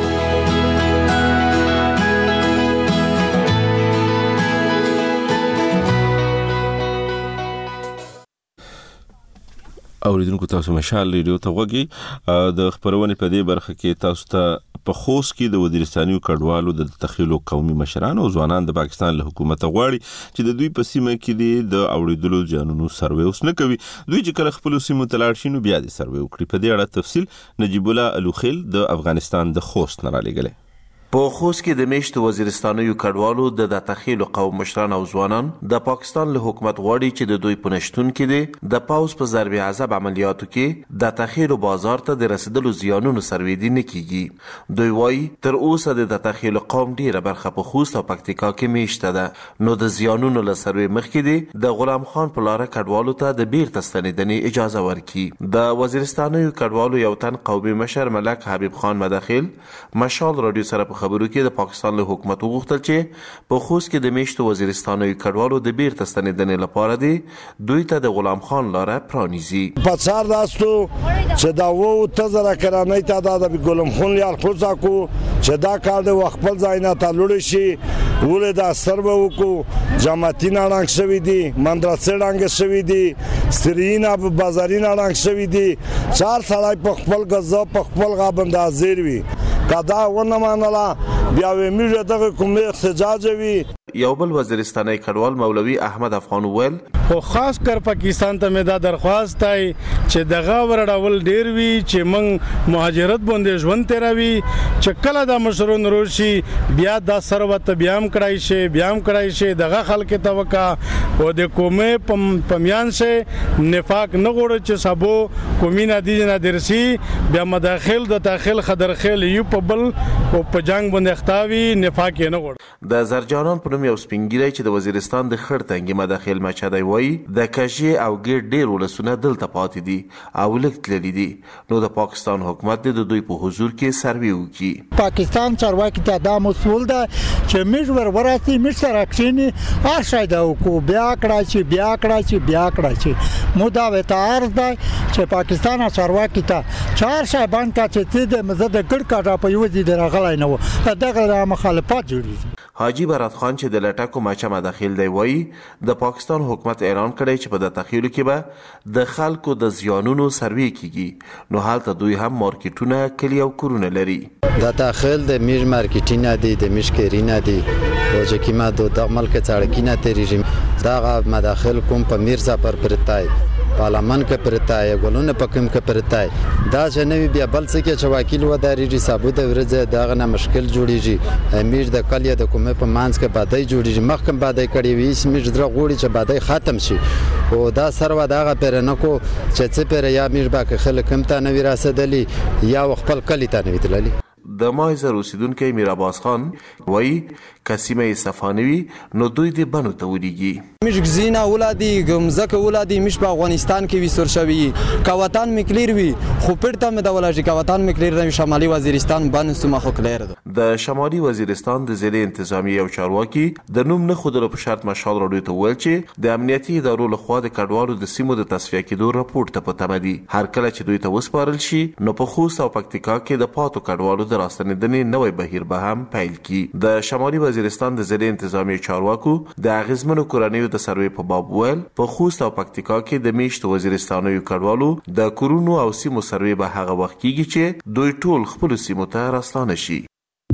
اوریدونکو تاسو مشال ریډیو ته وګورئ. د خبرونې په دې برخه کې تاسو ته په خوست کې د وزیرستانیو کډوالو د تخیلو قومي مشران او ځوانان د پاکستان له حکومت غواړي چې د دوی په سیمه کې د اوریدلو ځانونو سروې اوس نه کوي. دوی چې کله خپل سیمو ته لاړ شي نو بیا د سروې وکړي. په دې اړه تفصیل نجیب الله الوخیل د افغانستان د خوست نه رالیږلی. په خوست کې د میشتو وزیرستانیو کډوالو د د تخیل قوم مشران او ځوانان د پاکستان له حکومت غواړي چې د دوی په نشتون کې دي د پاوز په ضرب عذاب عملیاتو کې د تخیل بازار ته د رسیدلو زیانونو سرویدي نه کیږي. دوی وایي تر اوسه د تخیل قوم ډیره برخه په خوست او پکتیکا کې میشته ده، نو د زیانونو له سروي مخکې دي د غلام خان په لاره کډوالو ته د بیرته ستنېدنې اجازه ورکړي. د وزیرستانیو کډوالو یو تن قومي مشر ملک حبیب خان مداخل مشال رادیو سره خبرو کې د پاکستان له حکومت وغوښتل چې په خوست کې د میشتو وزیرستانیو کډوالو د بیرته ستنېدنې لپاره دی دوی ته د غلام خان لاره پرانیزي. په څار داستو چې دا وو تزره کرانې تعداد به غلام خان یار خوځا کو چې دا کار د خپل ځای نه تعلق شي ولې دا سربو کو جماعتي نړنګ شوی دي، مندرسه ډنګ شوی دي، سترینا په بازارینه ډنګ شوی دي. چار سړی په خپل غزا په خپل غابند حاضر وي کدا ونه مانلا بیا وې میږه دغه کومه احتجاج وي. یو بل وزیرستاني کډوال مولوی احمد افغان ویل خو خاص کر پاکستان ته مې دا درخواست دی چې دغه ورډول ډیر وی چې موږ مهاجرت باندې ژوند تیروي، چې کله دا مشرون روشي بیا دا سروت بیا هم کړای شي بیا هم کړای شي دغه خلک ته وکا او د کومه پمیان شه نفاق نه غوړ چې سبو کومینه دي نه درسي بیا مداخل د داخل خدرخیل یو په بل او په جنگ باندې اختاوي نفاق نه غوړ. د زرجانان په نوم یو سپینګیری چې د وزیرستان د خړ تنګي مداخل مچادای وای د کشي او ګیر ډیر ولسونه دلته پاتې دي او لکت لري دي، نو د پاکستان حکومت د دوی په حضور کې سروي وکړي. پاکستان چارواکي ته دا مسول ده چې مشور وراتي مشر اکشنی ارشای دا کو بیا کړه چې بیا کړه چې بیا کړه چې مودا وته ارز ده چې پاکستان چارواکي ته چار شای باندې کا چې د مزه د ګډ کاټه په یو دي درغلای نه و دغه مخالفت جوړیږي. حاجی برات خان چې د لټکو ماچا مداخل دی وایي د پاکستان حکومت اعلان کړی چې په د تخیلو کې به د خلکو د زیانونو سروي کیږي، نو حالت دوی هم مارکیټونه کلی او کورونه لري. د داخل د میج مارکیټینه دي د مشکرینه دي او چې کیما د دغمل کې څړکینه تیریږي دا مداخل کوم په میرزا پر پرتای پارلمان کې پرتای ګلونه پکم کې پرتای دا جنوي بیا بل څه کې چې وکیل و داري ثابت ورځ دغه نه مشکل جوړیږي. امیر د کلیه د کومه په مانس کې بادای جوړیږي مخکم بادای کړي وي سمیر در غوړي چې بادای ختم شي او دا سره دغه پرنکو چې څه پر یا میر با کې خلک هم ته نه ورسېدلی یا خپل کلی ته نه ویتللی. د مایزر اوسیدونکو میر عباس خان وایي کسیمه صفانوي نو دوی د بنو ته ودیږي. مش گزینا ولادي گمزک ولادي مش په افغانستان کې وسور شوی کاوتان مکلیر وی خو پرته مې د ولاجی کاوتان مکلیر د شمالي وزیرستان باندې سم خو کلیر ده. د شمالي وزیرستان د ضلع انتظامی او چارواکي د نوم نه خودلو په شرط مشال راډیو ته ویل چې د امنیتي ادارو له خوا د کډوالو د سیمو د تصفیه کېدو راپورټ ته پته مدي هر کله چې دوی ته وسپارل شي نو په خوست او پکتیکا کې د پاتو کډوالو د راستنیدنې نوې بهیر به هم پیل کړي. د شمالي وزیرستان د ضلع انتظامی چارواکو د اغیزمنو کورنیو د سروې په باب ویل په خوست او پکتیکا کې د میشتو وزیرستانیو کډوالو د کورونو او سیمو سروې به هغه وخت کیږي چې دوی ټول خپل سیمو ته راستانه شي.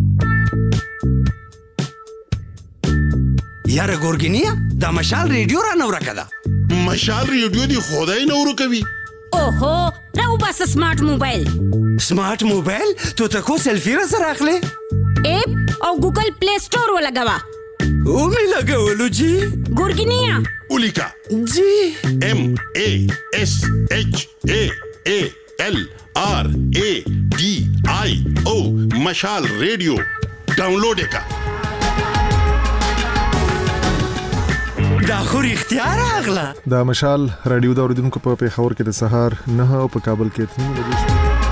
یاره ګورګینیا دا مشال ریډیو را نو راکړه. مشال ریډیو دی خدای نو ورکوي. اوهو راو بس سمارټ موبایل. سمارټ موبایل تو ته کو سیلفی را سره اخلي؟ اپ او ګوګل پلی سٹور ولګوا. او می لګولو جی ګورګینیا اولیکا جی ام ا اس اچ ا ا ال آر ا ډي آی او مشال ریډیو ډاونلوډ کا. دا خو اختیار اغلا. دا مشال رادیو دا اوریدونکو په پیښور کې د سهار نه او په کابل کې تنو بجې.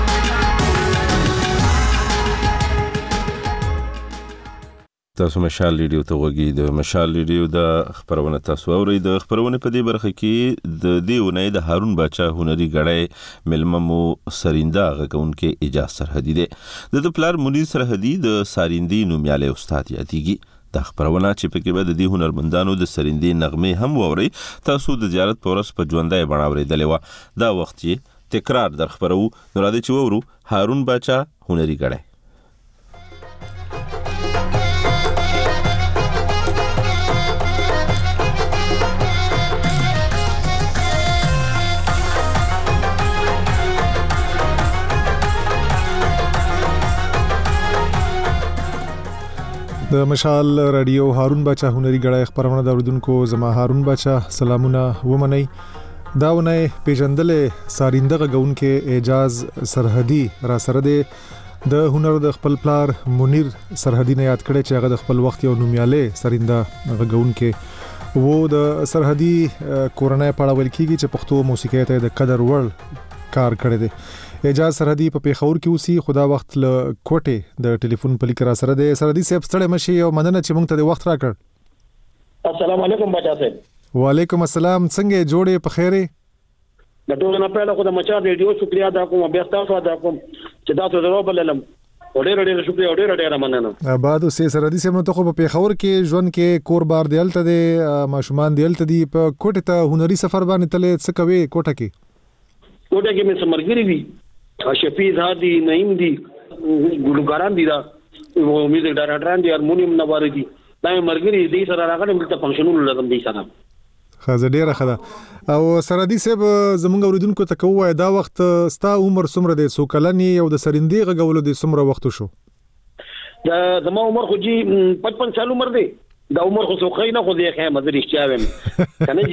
تاسو مشال ریډیو ته وګورئ. د مشال ریډیو د خبرونه تاسو اورئ. د خبرونه په دې برخه کې د دیونه د هارون باچا هنري غړی ملممو سرینده غونکې اجازه سرحدي ده. د پلار منیر سرحدي د سارندي نومیاله استاد یادېږي. د خبرونه چې په کې به د دې هنرمندانو د سرندې نغمې هم ووري. تاسو د زیارت پورس په ژوندۍ بڼه اورېدلې و. دا وخت یې تکرار در خبرو نو راځي چې وورو هارون باچا هنري غړی. د مشال رادیو هارون باچا هنري غړی خبرونه د اوریدونکو زما هارون باچا سلامونه ومنئ. داونه پیژندلې سارینده غونکې اعجاز سرحدي را سره د هنر د خپل پلار منیر سرحدي نه یاد کړي چې هغه د خپل وخت یو نومیاله سارینده غونکې وو. د سرحدي کورنۍ پاړه ول کیږي چې پښتو موسیقۍ ته د قدر وړ کار کړی دی. اعجاز سرحدي په پیښور کې اوسي. خدا وخت له کوټه د ټلیفون په لیکرا سره د سرحدي صاحب ستړي مشي او مننه چې موږ ته د وخت راکړ. السلام علیکم بچا صاحب. وعلیکم السلام. څنګه جوړې په خیره؟ د ټول نه پهله خو د مچا ریډیو شکریا ادا کوم. بیا تاسو ادا کوم چې تاسو درو بللم. ډېر ډېر شکریا ډېر ډېر مننه. آباد اوسې سرحدي صاحب نو ته خو په پیښور کې ژوند کې کور بار دیلته د ماشومان دیلته دی په کوټه ته هنري سفر باندې تلې څه کوي کوټه کې؟ کوټه کې مې سمرګری وی شفیع هادي نعیم دي ګلوګاران دي دا میوزیک ډایرکټران دي هارمونیم نوار دي دا مرګري دي سره راغلم ته فنکشنونو لازم دي سره. خازه ډیره خده او سرحدي صاحب زمونږ اوریدونکو ته کوه دا وخت ستا عمر څومره دی؟ څو کلنی او د سرندې غولو د څومره وخت شو؟ دا زما عمر خو جی پچپن سال عمر دی. دا عمر خو څو خینه خو دی خیمه درې چاوم کنه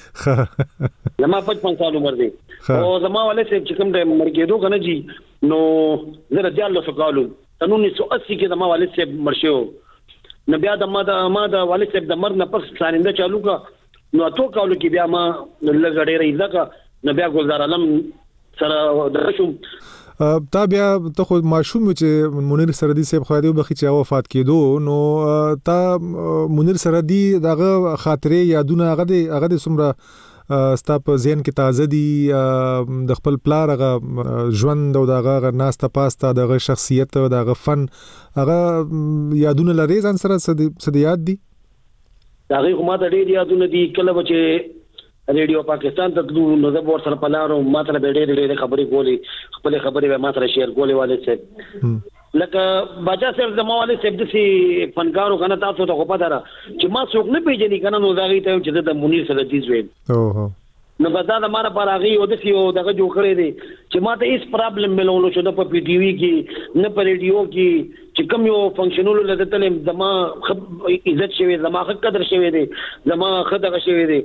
جی زما پچپن سال عمر دی. او زما والد صاحب چې کوم د مرګېدو کنه جی نو زه د دیالو سکالو تنو نه سو اسی کې زما والد صاحب مرشو. نو بیا د ما د ما د والد صاحب د مرګ نه پس سارنده چالو کا نو اتو کالو کې بیا ما لګړې رېځه نو بیا ګلزار علم سره درشم. تا بیا ته خو ماشوم چې منیر سرحدي صاحب خو دې بخي چې وفات کېدو نو تا منیر سرحدي دغه خاطره یادونه هغه دې هغه دې څومره ستا په ذهن کې تازه دي؟ د خپل پلار هغه ژوند او دغه ناسته پاسته دغه شخصیت او دغه فن هغه یادونه لري ځان سره څه یاد دي؟ هغه کومه د ډېر یادونه دي. کله چې ریډیو پاکستان ته تلو نو زه ور سره پلارو ما ته ډېر ډېر خبرې کولې خپل خبرې به ما سره شیر کولې والد صاحب لکه باچا صاحب زما والد صاحب د سي فنکارو کنه تاسو ته خو پته را چې ما څوک نه پیژني کنه نو دا غي ته چې د منیر سره دي زوی اوه نو بدا د ماره پر هغه او د سی او دغه جوړ کړی دی چې ما ته هیڅ پرابلم ملولو شو د په پی ټي وی کې نه په ریډیو کې چې کوم یو فنکشنولو لته تلم زما عزت شوی زما حق قدر شوی دی زما خدغه شوی دی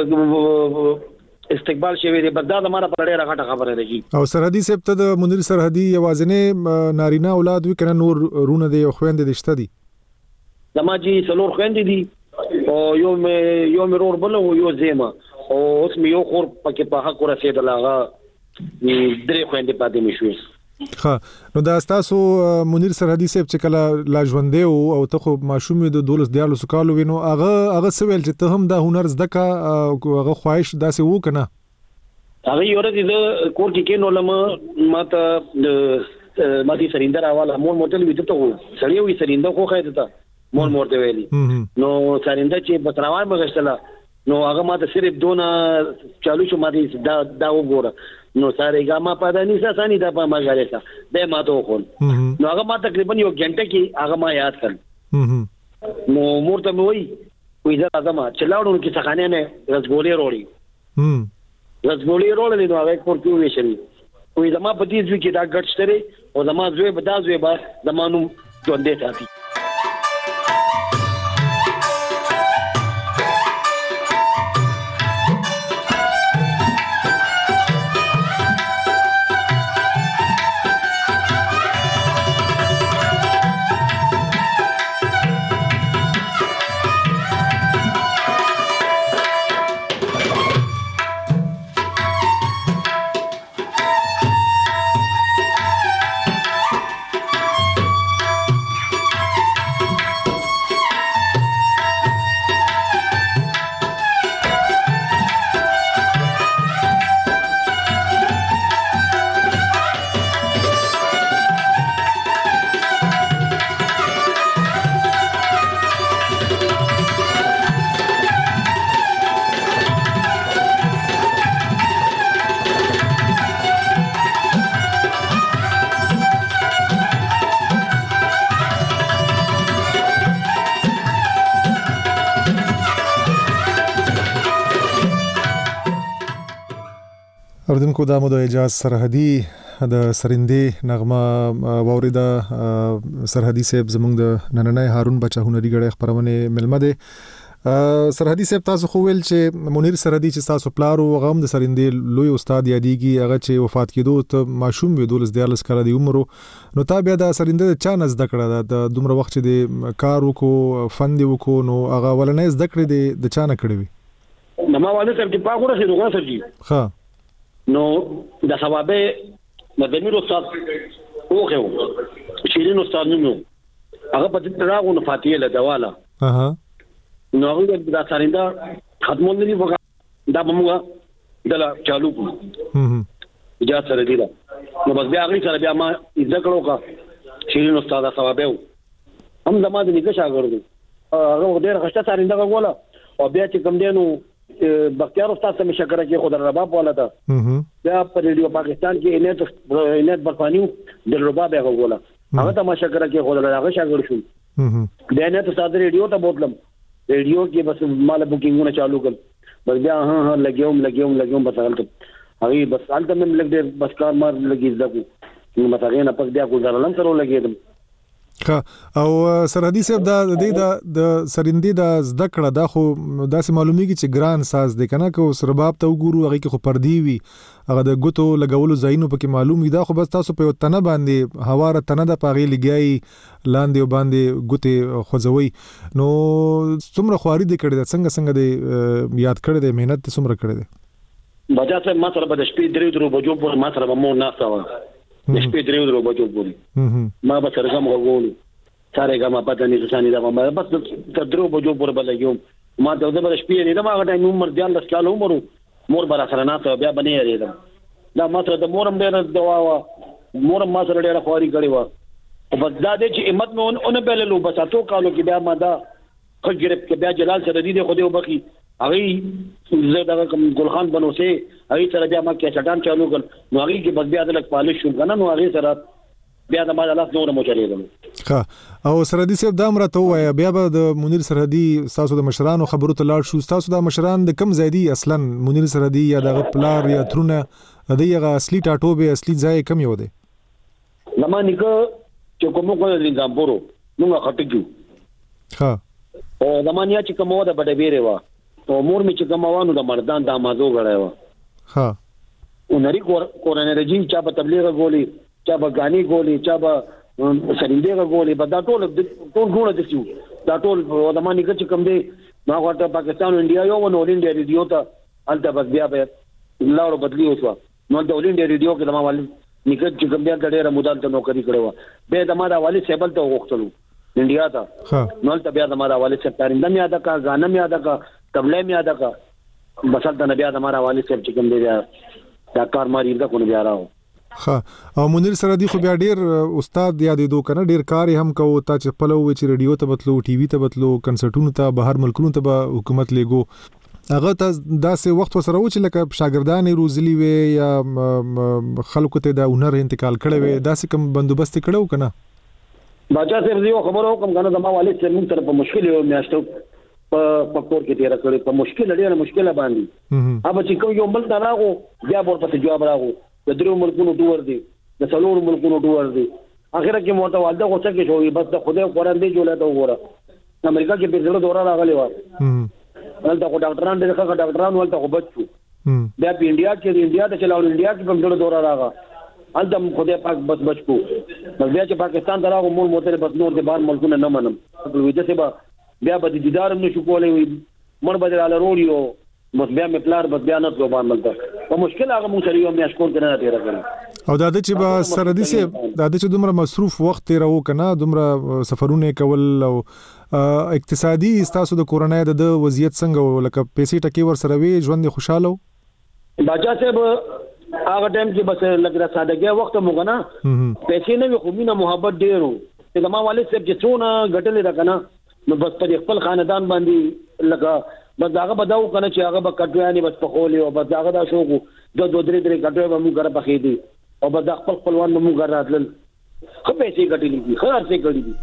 استقبال شوی دی بدا د ماره پر ډیره غټه خبره دی. او سرحدي صاحب ته د منیر سرحدي یوازنه نارینه اولاد وی کنه نور رونه دی او خويند دي شته دي؟ زما جی څلور خويند دي او یو مې یو مې رور بل او یو زیمه او اوس مې یو خور پکې په حق ورسېدل هغه درې خويندې پاتې مې شوې. ها نو دا تاسو منیر سرحدي صاحب چې کله لا ژوندې او ته خو ماشوم د دولس دیالو سکالو وینو هغه هغه سویل چې ته هم دا هنر زده کا هغه خواهش داسې وو کنه؟ هغه یو ورځ د کور کې کېنو لمه ماته ماتي سرینده راواله مور موټل وي ته سړی وي سرینده خو خیر ته مور مورته ویلي نو سرینده چې بتراوان بغشتله نو هغه ماته صرف دونه چالو شو ماتي دا دا وګوره نو ساره ګاما پدانی ساسانی دا په ماګاله ده ماته خو نو هغه ما تقریبا یو غنټه کې هغه ما یاد کړ نو مورته مې وای وې دا هغه ما چلاوړو کې څخانه نه رسګولې وروړي هم رسګولې وروړي نو هغه کور کې وې شری وې زما په دې ځکه دا ګټ شته او زما زوی به دا زوی به زمانو ژوندې ساتي اردوونکو د مو د اجازه سرحدي د سرندې نغمه ووریدا سرحدي صاحب زموږ د نننۍ هارون بچا هنري غړي خبرونه ملمه ده سرحدي صاحب تاسو خو ویل چې منیر سرحدي چې تاسو پلارو غم د سرندې لوی استاد یادېږي هغه چې وفات کېدو ته ماشوم وي دولس دیالس کړه دی عمر نو تا بیا د سرندې چا نز دکړه د دومره وخت چې د کار وکړو فن دی وکړو نو هغه ولنې ز دکړه دی د چا نه کړی وي نو ما والي تر کې پاګوره شي نو سرجي ها نو د ثوابه مدني استاد اوغه شیرین استاد نو هغه په دې راغو نه فاتحه له دواله اها نو هغه د سرنده ختمول نه وګا دا موږ دلا چالو کو هم اجازه سره دی نو بس بیا هغه سره بیا ما ذکرو کا شیرین استاد ثوابه هم زماده نیکه شاګرد هغه ډېر خشته سرنده غوله او بیا چې کوم دینو بختیار استاد ته مشکره کې خود رباب والا دا بیا په ریډیو پاکستان کې انټ انټ برپانیو د رباب هغه ولا هغه ته مشکره کې خود هغه شاګرد شو بیا نه ته ساده ریډیو ته بوتلم ریډیو کې بس مال بوکینګونه چالو کړ بس بیا ها ها لګیوم لګیوم لګیوم بس حالت هغه بس حالت مې لګ ډېر بس کار مار لګی زکو نو متغه نه پک بیا گزارلم سره لګیدم او سرحدي صاحب دا د د سرندې د زده کړه دا خو داسې معلومیږي چې ګران ساز دی کنه که اوس رباب ته وګورو هغه کې خو پردي وي هغه د ګوتو لګولو ځایونو پکې معلوم وي دا خو بس تاسو په تنه باندې هواره تنه د پاغي لګیای لاندې باندې ګوتې خوځوي نو څومره خواري دې کړې ده څنګه څنګه دې یاد کړې ده مهنت دې څومره کړې ده بچا ته ما سره د شپې درې درو بجو په ما سره مو نه تاوه د شپې درې درو بجو پورې ما به سره کوم غوول ساره ګما پته نه ځانې دا ما بس تر درو بجو پورې بلګیوم ما ته د شپې نه ما غټه عمر دیال لس کال عمر مور بر سره نه ته بیا بنې یریدم دا ما سره د مورم ډېر دوا وا مورم ما سره ډېر خواري کړی و او بس دا دې چې همت مې اون په لو بس اتو کالو کې بیا ما دا خجرب کې بیا جلال سره دې خو دې وبخي هغه زه دا کوم ګلخان بنوسه هغه سره بیا ما کې چټان چالو کړ نو هغه کې بس بیا د لک پالش شو کنه نو هغه سره بیا د ما لاس نور مو چلیدم ها او سرحدي صاحب دا امر ته وای بیا به د منیر سرحدي تاسو د مشرانو خبرو ته لاړ شو تاسو د مشران د کم زیدي اصلا منیر سرحدي یا د پلار یا ترونه د یغه اصلي ټاټوبه اصلي ځای کم یو دی لمه نیکه چې کوم کو د زامبورو نو خټجو ها او زمانیا چې کومه د بډې بیره وا او مور می چې کوموانو د مردان د مازو غړای وا ها او نری کورونه رجی چا په تبلیغ غولي چا به غاني غولي چا به سرینده غولي په دا ټول ټول ګونه دي دا ټول د زماني کې کوم دی ما ورته پاکستان انډیا یو نو انډیا ریډیو ته الته بس بیا به لاړو بدلی اوسه نو د انډیا ریډیو کې د ما والي نیکه چې کوم بیا ډېر مدال ته نوکری کړو به د ما د والي سیبل ته وختلو انډیا ته نو ته بیا د ما د والي سره پرنده مې ادا کا غانم مې ادا کا تبله مې ادا کا بسل د نبي د ما د والي سره چې کوم دی دا کار ماری دا کو نه بیا راو ها او منیر سره دی خو بیا ډیر استاد یادې دو کنه ډیر کار هم کو تا چې پلو چې ریډیو ته بتلو ټي وي ته بتلو کنسرټونو ته بهر ملکونو ته به حکومت لګو هغه ته داسې وخت وسره و چې لکه شاګردان روزلی وي یا خلکو ته د هنر انتقال کړي وي داسې کوم بندوبست کړو کنه باچا صاحب یو خبرو کوم کنه زما والد سره موږ تر په مشکل یو میاشتو په کور کې تیر کړی په مشکل ډیره مشکله باندې اوبه چې کوم یو بل دا راغو بیا ورته جواب راغو د درو ملکونو ډور دي د څلورو ملکونو ډور دي اخر کې موته والده غوڅه کې شوې بس د خدای قرآن دی جوړه دا وګوره امریکا کې په زړه دورا راغلی و ولته کو ډاکټران دغه کا ډاکټران ولته کو بچو بیا په انډیا کې انډیا ته چلاو انډیا کې په زړه دورا راغا الته خدای پاک بس بچو بس بیا چې پاکستان دراغو مول موته بس نور د بار ملکونه نه منم په وجه ته بیا به د دیدار هم نشو کولای مړ بدل علي روډیو بس بیا مې پلار بس بیا نه تلو باندې په مشکل هغه مونږ سره یو میاش کول کنه تیر کړی او دا د چې با سره دي سه دا د چې دومره مصروف وخت تیرو کنه دومره سفرونه کول او اقتصادي استاسو د کورونا د وضعیت څنګه لکه پیسې ټکی ور سره وی ژوند خوشاله باچا صاحب هغه ټایم کې بس لګرا سادهګي وخت موږ نه پیسې نه خو مینه محبت ډیرو چې ما والد صاحب چې څونه غټلې ده کنه نو بس په خپل خاندان باندې لګا بس هغه بداو کنه چې هغه به کټویانی بس په خولې او بس هغه دا شو کو د دوه درې درې کټوی به موږ غره پخې دي او بس خپل خپلوان موږ غره راتل خو پیسې غټلې دي خو ارڅې غړي دي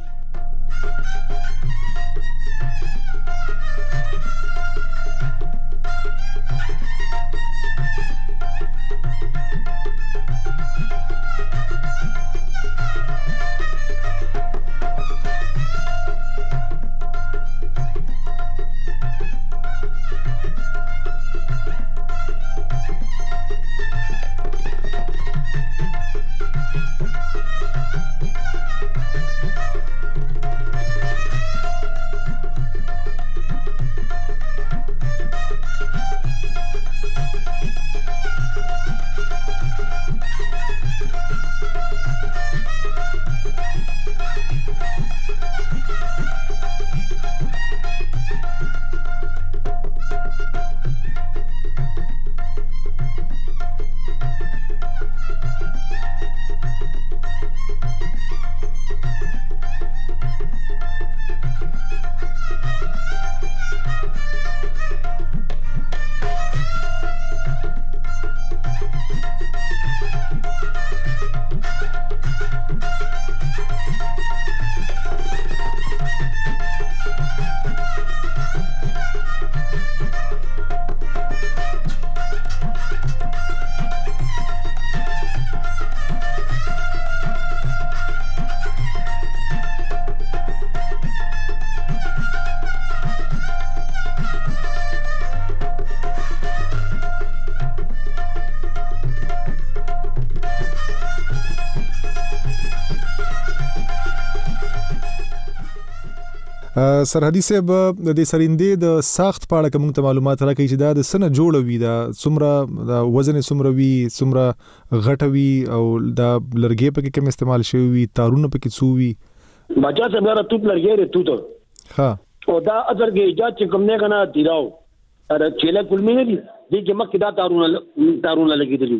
سرحدي صاحب د دې سرندې د ساخت په اړه کوم معلومات راکړي چې دا د سنه جوړوي دا څومره د وزن څومره وي څومره غټوي او دا لرګي په کې کوم استعمال شوی وي تارونه په کې څو وي بچا څه بیا توت لرګي ری توت ها او دا اثر کې ایجاد چې کوم نه کنه تیراو ار چيله کلمې نه دي دي چې مکه دا تارونه تارونه لګیدلي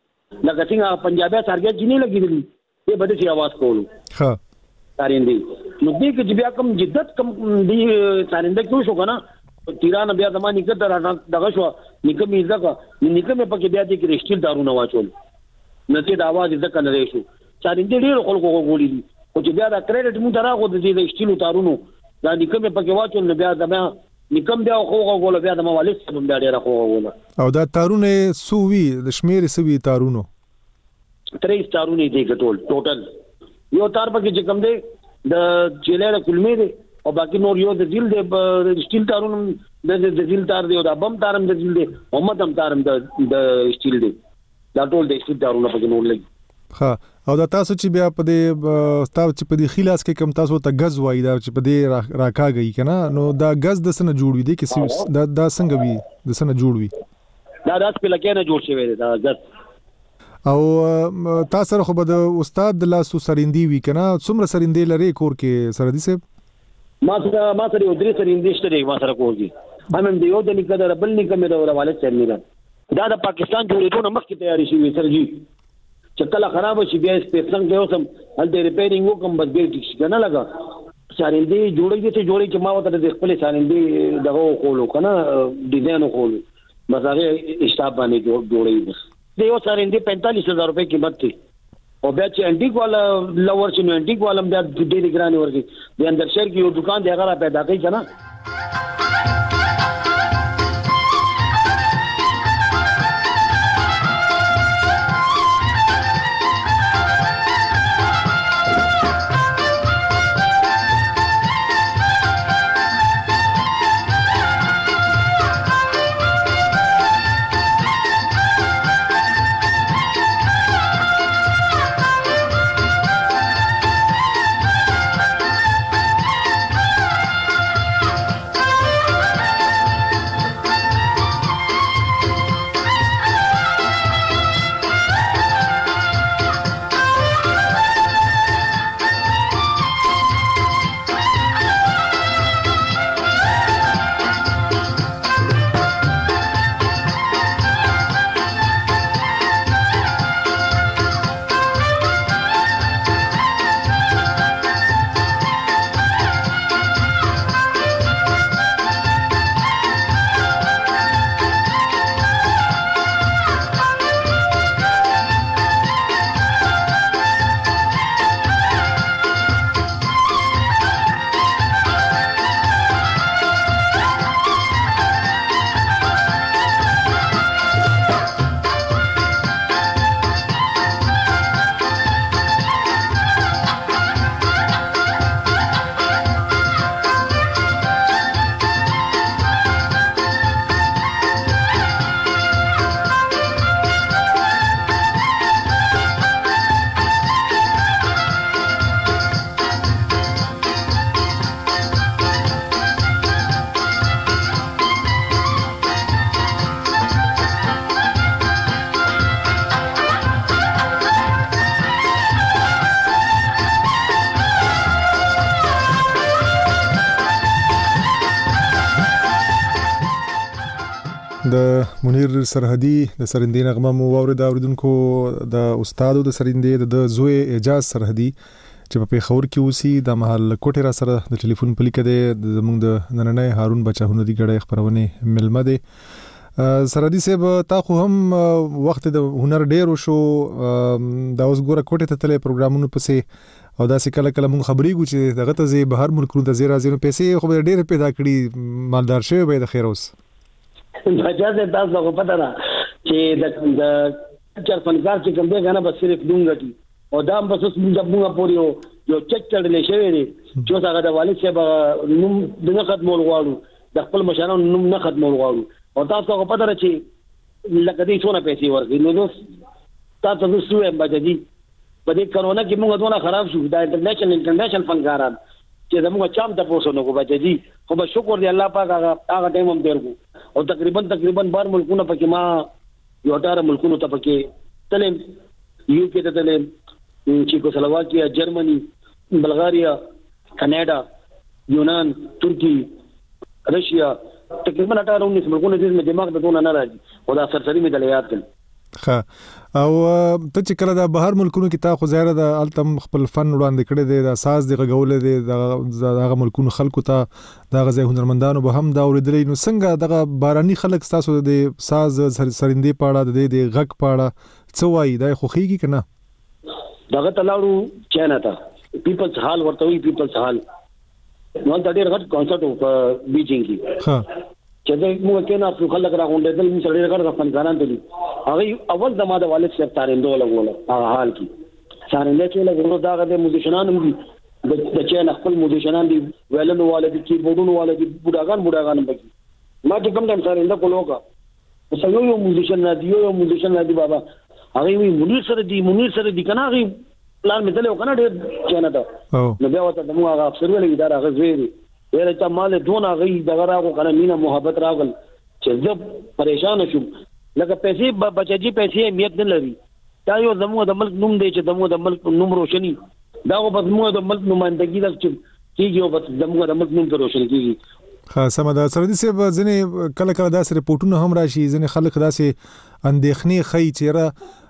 لکه څنګه پنجابي سرګي جنې لګیدلي په بده شي आवाज کولو ها سارندې نو دې کې بیا کوم جدت کوم دی سارنده کیو شو کنه تیران بیا زماني کتر دغه شو نکم یزګه نکم په کې بیا دې کې رښتیل دارونه واچول نته د आवाज ځکه نه شو سارنده ډیر خلکو غوړي دي او چې بیا دا کریډټ مونږ راغو د دې رښتیل تارونو دا نکم په کې واچول نو بیا زما نکم بیا خو غوړ بیا د موالد سم بیا ډیر خو غوړ او دا تارونه سووي د شمیر سوي تارونو تریس تارونه دي ټول ټوټل یو تار په کې کوم دی د چیلې کلمې دي او باقي نور یو د ځیل د سټیل تارونو د د ځیل تار دی او د بم تارم د ځیل دی محمد هم تارم د د سټیل دی دا ټول د سټیل تارونو په نور لګي ها او دا تاسو چې بیا په دې تاسو چې په دې خلاص کې کم تاسو ته غز وای دا چې په دې راکاږي کنه نو دا غز د سن جوړوي دي کې دا دا څنګه وي د سن جوړوي دا داس په لکه نه جوړ شوی دی دا غز او تاسو خو به د استاد د لاسو سرندې وی کنه څومره سرندې لري کور کې سرحدي صاحب ما سره ما سره یو درې سرندې شته ما سره کور کې هم د یو د نکدر بل نکمه د والد سره نه دا د پاکستان جوړېدو نه مخکې تیاری شوی سر جی چې کله خراب شي بیا سپیسنګ دی اوسم هل د ریپیرینګ وکم بس به ټیک شي کنه لگا سارندې جوړې دي چې جوړې چې ما وته د خپل سارندې دغه خولو کنه ډیزاین خولو بس هغه اشتاب باندې جوړې بس د یو سارندې پینتالیس هزار روپے قیمت دی او بیا چې انټیک والا لور چې نو انټیک والا بیا ډېری ګران ورګي د اندر شهر کې یو دکان دی هغه پیدا کوي کنه د منیر سرحدي د سرندې نغمه مو واورید اوریدونکو د استاد د سرندې د زوی اعجاز سرحدي چې په پیښور کې اوسي د محل کوټه را سره د ټلیفون په لیکه دی زموږ د نننۍ هارون بچا هنري غړې خبرونه ملمه دی سرحدي صاحب تا خو هم وخت د هنر ډیر شو دا اوس ګوره کوټه ته تل پروګرامونو پسې او دا سې کله کله مونږ خبرېږو چې دغه ته زی بهر ملکونو ته زی راځي نو پیسې خو ډېر پیدا کړي مالدار شوی به د خیر اوس بچا سے تاسو کو پتا نه چې د د چر فنکار چې کوم دی غنه بس صرف دونګټي او دا هم بس موږ موږ پوریو یو چک چړلې شوی دی چې هغه د والد صاحب نوم د نه ختمول غواړو د خپل مشرانو نوم نه ختمول غواړو او تاسو کو پتا نه چې لکه دې څونه پیسې ورکړي نو نو تاسو نو سوې بچی په دې کرونا کې موږ دونه خراب شو دا انټرنیشنل انټرنیشنل فنکاران چې زموږ چام ته پوسونو کو بچی خو به شکر دی الله پاک هغه هغه ټیم هم دیرګو او تقریبا تقریبا بار ملکونه پکې ما یو اټاره ملکونو ته پکې تلم یو کې ته تلم چیکوسلواکیا جرمني بلغاریا کاناډا یونان ترکی رشیا تقریبا اټاره انیس ملکونه دې دماغ ته دونه نه راځي او دا سرسری مې دلیات کړ ها او ته چې کله د بهر ملکونو کې تا خو ظاهر د التم خپل فن وړاندې کړی دی د اساس د غول دی دغه ملکونو خلکو ته دغه ځای هنرمندانو به هم دا اوریدلې نو څنګه دغه باراني خلک تاسو د ساز سرندې پاړه د د غک پاړه څه وایي دا خو خيږي کنه دغه تلاړو چینا ته پیپلز هال ورته وی پیپلز هال نو دا ډېر غټ کانسرت په بیجینګ کې ها چې دا موږ کې نه خلک راغونډې دل موږ ډېر غټ فنکاران دي هغه اول د ما د والد صاحب تارندو لګول هغه حال کې سارنده چې لګول دا غو موزیشنان هم دي د چین خپل موزیشنان دي ویلنو والد کی بودونو والد بوډاګان بوډاګان بګي ما چې کوم ټیم سارنده کولوګه اوس یو یو موزیشن نه دی یو موزیشن نه دی بابا هغه وی منیر سره دی منیر سره دی کنه هغه پلان مې دلته کنه ډېر چینه دا نو بیا وته دمو هغه افسر ولې اداره هغه زوی ډېر چې مال دونه غي دغه راغو کنه مینا محبت راغل چې زه پریشان شوم لکه پیسې بچی پیسې اهمیت نه لري دا یو زموږ د ملک نوم دی چې زموږ د ملک نوم روشني دا خو بس موږ د ملک نمائندګي د کیږي او بس زموږ د ملک نوم ته روشن کیږي ها سم دا سره دي چې ځنه کله کله داسې رپورټونه هم راشي ځنه خلک داسې اندېخنې خي چیرې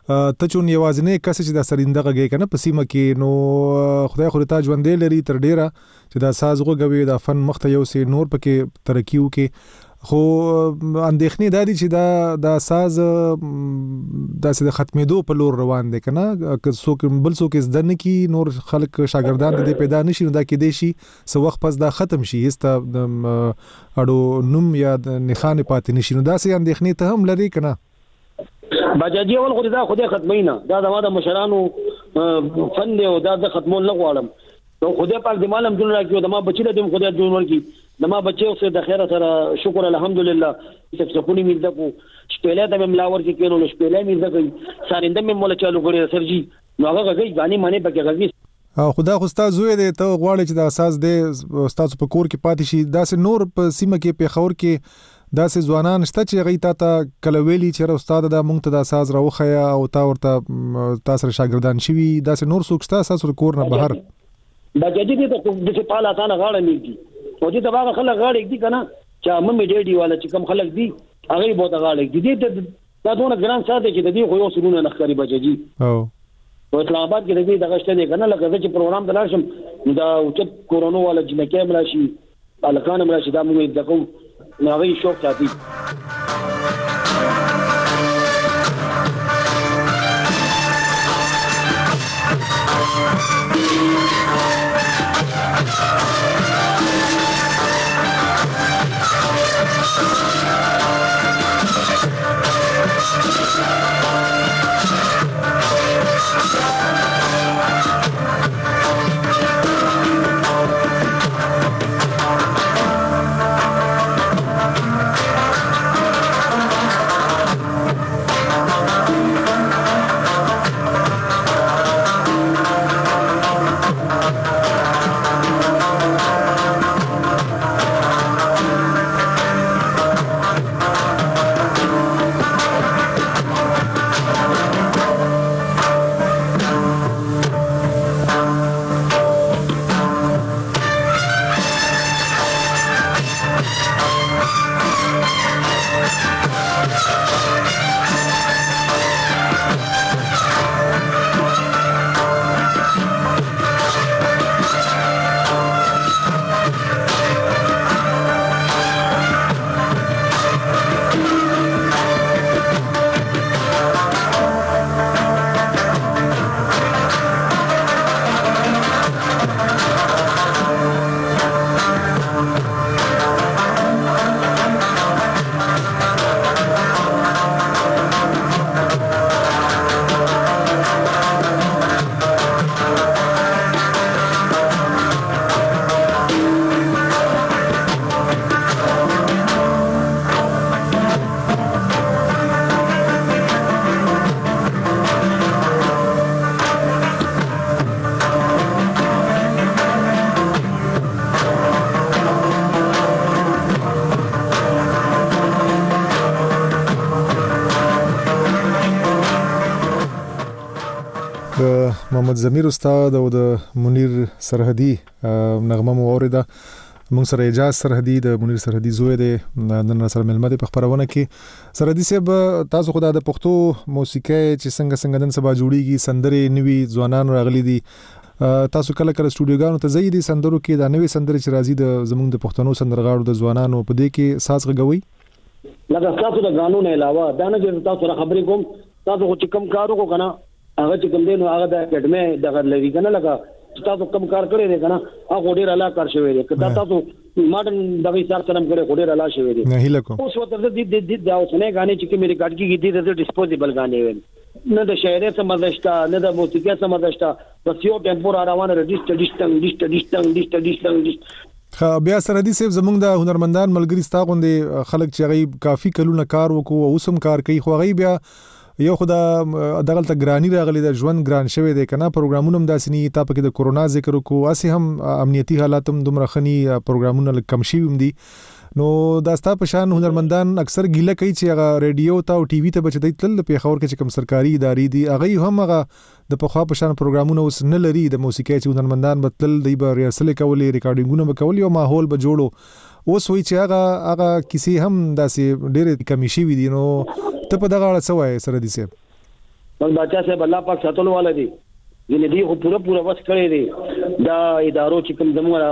ته چون یوازینی کس چې دا سرینده غږی کنه په سیمه کې نو خدای خو ته ژوندې لري تر ډیره چې دا ساز غوږوي دا فن مخته یو سي نور پکې ترقی وکي خو اندېښنې دا دي چې دا دا ساز داسې د ختمېدو په لور روان دی کنه که څوک بل څوک زده نه کی نور خلک شاګردان د پیدا نشي نو دا کې دی شي څه وخت پس دا ختم شي هیڅ اړو نوم یا نښانې پاتې نشي نو داسې اندېښنې ته هم لري کنه بجاجي اول خو دا خدای ختمینه دا د واده مشرانو فن دی او دا د ختمون نه غواړم نو خدای پاک دې مالم جون راکړي د ما بچی له دې خدای جون ورکړي د ما بچي اوسه د خیره سره شکر الحمدلله چې څه مې زده شپېلې ته مې ملاور کې کینو شپېلې مې زده سارنده مې مولا چالو کړی سرجی نو هغه غږی غاني معنی پکې غږی او خدا خو استاد زوی دی ته غواړي چې د اساس دی استاد په کور کې پاتې شي داسې نور په سیمه کې په خور کې داسې ځوانان شته چې غي تا ته کلوېلی چې استاد دا مونږ ته د اساس راوخیا او تا ورته تاسو شاګردان شوي داسې نور څوک شته اساس کور نه بهر بجاجي دې ته د څه پاله اسانه غاړه نیږي او دې ته هغه خلک غاړه دي کنه چې مې ډېډي والا چې کم خلک دي هغه به د غاړه دي دې دا دونه ګران ساده چې د دې خو یو سرونه نخري بجاجي او په اسلام آباد کې د دې دغه شته کنه لکه چې پروګرام ته لاشم دا اوچت کورونا والا جنکه ملاشي الکان ملاشي دا موږ دغه نوې شوق ساتي محمد ضمیر استاد او د منیر سرحدي نغمه مو اوریدا موږ سره اجازه سرحدي د منیر سرحدي زوی دی نن سره ملمه په خبرونه کې سرحدي صاحب تاسو خدای د پښتو موسیقي چې څنګه څنګه نن سبا جوړیږي سندرې نوي ځوانان راغلي دي تاسو کله کله سټوډیوګانو ته ځئ دي سندرو کې دا نوي سندرې چې راځي د زموږ د پښتنو سندرغاړو د ځوانانو په دې کې ساز غوي لکه تاسو د قانون علاوه دا نه چې تاسو سره خبرې کوم تاسو چې کوم کارو کو کنه هغه چې کوم دی نو هغه د اکیډمي دغه لري کنه لکه تاسو کوم کار کړی دی کنه هغه ډیر اعلی کار شوی دی که تاسو ماډرن دغه سره سلام کړی ډیر اعلی شوی دی نه هیله کوم اوس وته د دې د اوسنه غانې چې کوم ریکارډ کیږي د ډیسپوزیبل غانې وي نه د شاعري سمدشتا نه د موسیقي سمدشتا بس یو ټیمپو را روانه ډیسټ ډیسټنګ ډیسټ ډیسټنګ ډیسټ ډیسټنګ خا بیا سره دي سیف زمونږ د هنرمندان ملګری ستا غوندې خلک چې غي کافي کلونه کار وکړو او سم کار کوي خو غي بیا یو خدا دغه ته ګرانی راغلی د ژوند ګران شوی دی کنه پروګرامونه هم داسنی تا پکې د کورونا ذکر وکړو اسی هم امنیتی حالات هم دومره خني پروګرامونه کم شي هم دي نو داستا په شان هنرمندان اکثر ګیله کوي چې هغه ریډیو ته او ټي وي ته بچی تل په خبر کې کوم سرکاري ادارې دي هغه هم هغه د پخوا په شان پروګرامونه اوس نه لري د موسیقي چې هنرمندان بدل دی به ریاسل کولې ریکارډینګونه وکول یو ماحول به جوړو اوس وی چې هغه هغه کسی هم داسې ډېر کمی شي وي دي نو ته په دغه اړه څه وایې سره دي سه نو بچا صاحب الله پاک ساتلو والا دی ینه دی خو پورا پورا وس کړی دی دا ادارو چې کوم زموږه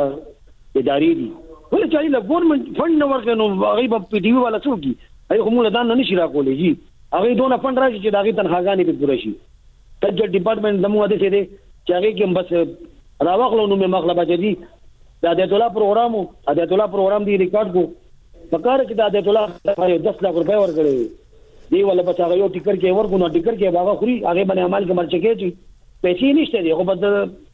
ادارې دي ولې چې له ګورنمنت فند نه ورکړي نو هغه په پی ټی وی والا څوک دي هغه موږ له دان نه نشي راکولې جی هغه دونه فند راشي چې داغه تنخواګانې په پوره شي کلچر ډپارټمنټ زموږ د څه دی چې هغه کې بس راوغلو نو مې مخله بچی دي د عادت الله پروګرام عادت الله پروګرام دی ریکارډ کو پکاره چې د عادت الله دس لک روپے ورکړي دی ولا بچا یو ټیکر کې ورکو نو ټیکر کې باغه خوري هغه باندې عمل کې مرچ کې چی پیسې نشته دی خو بس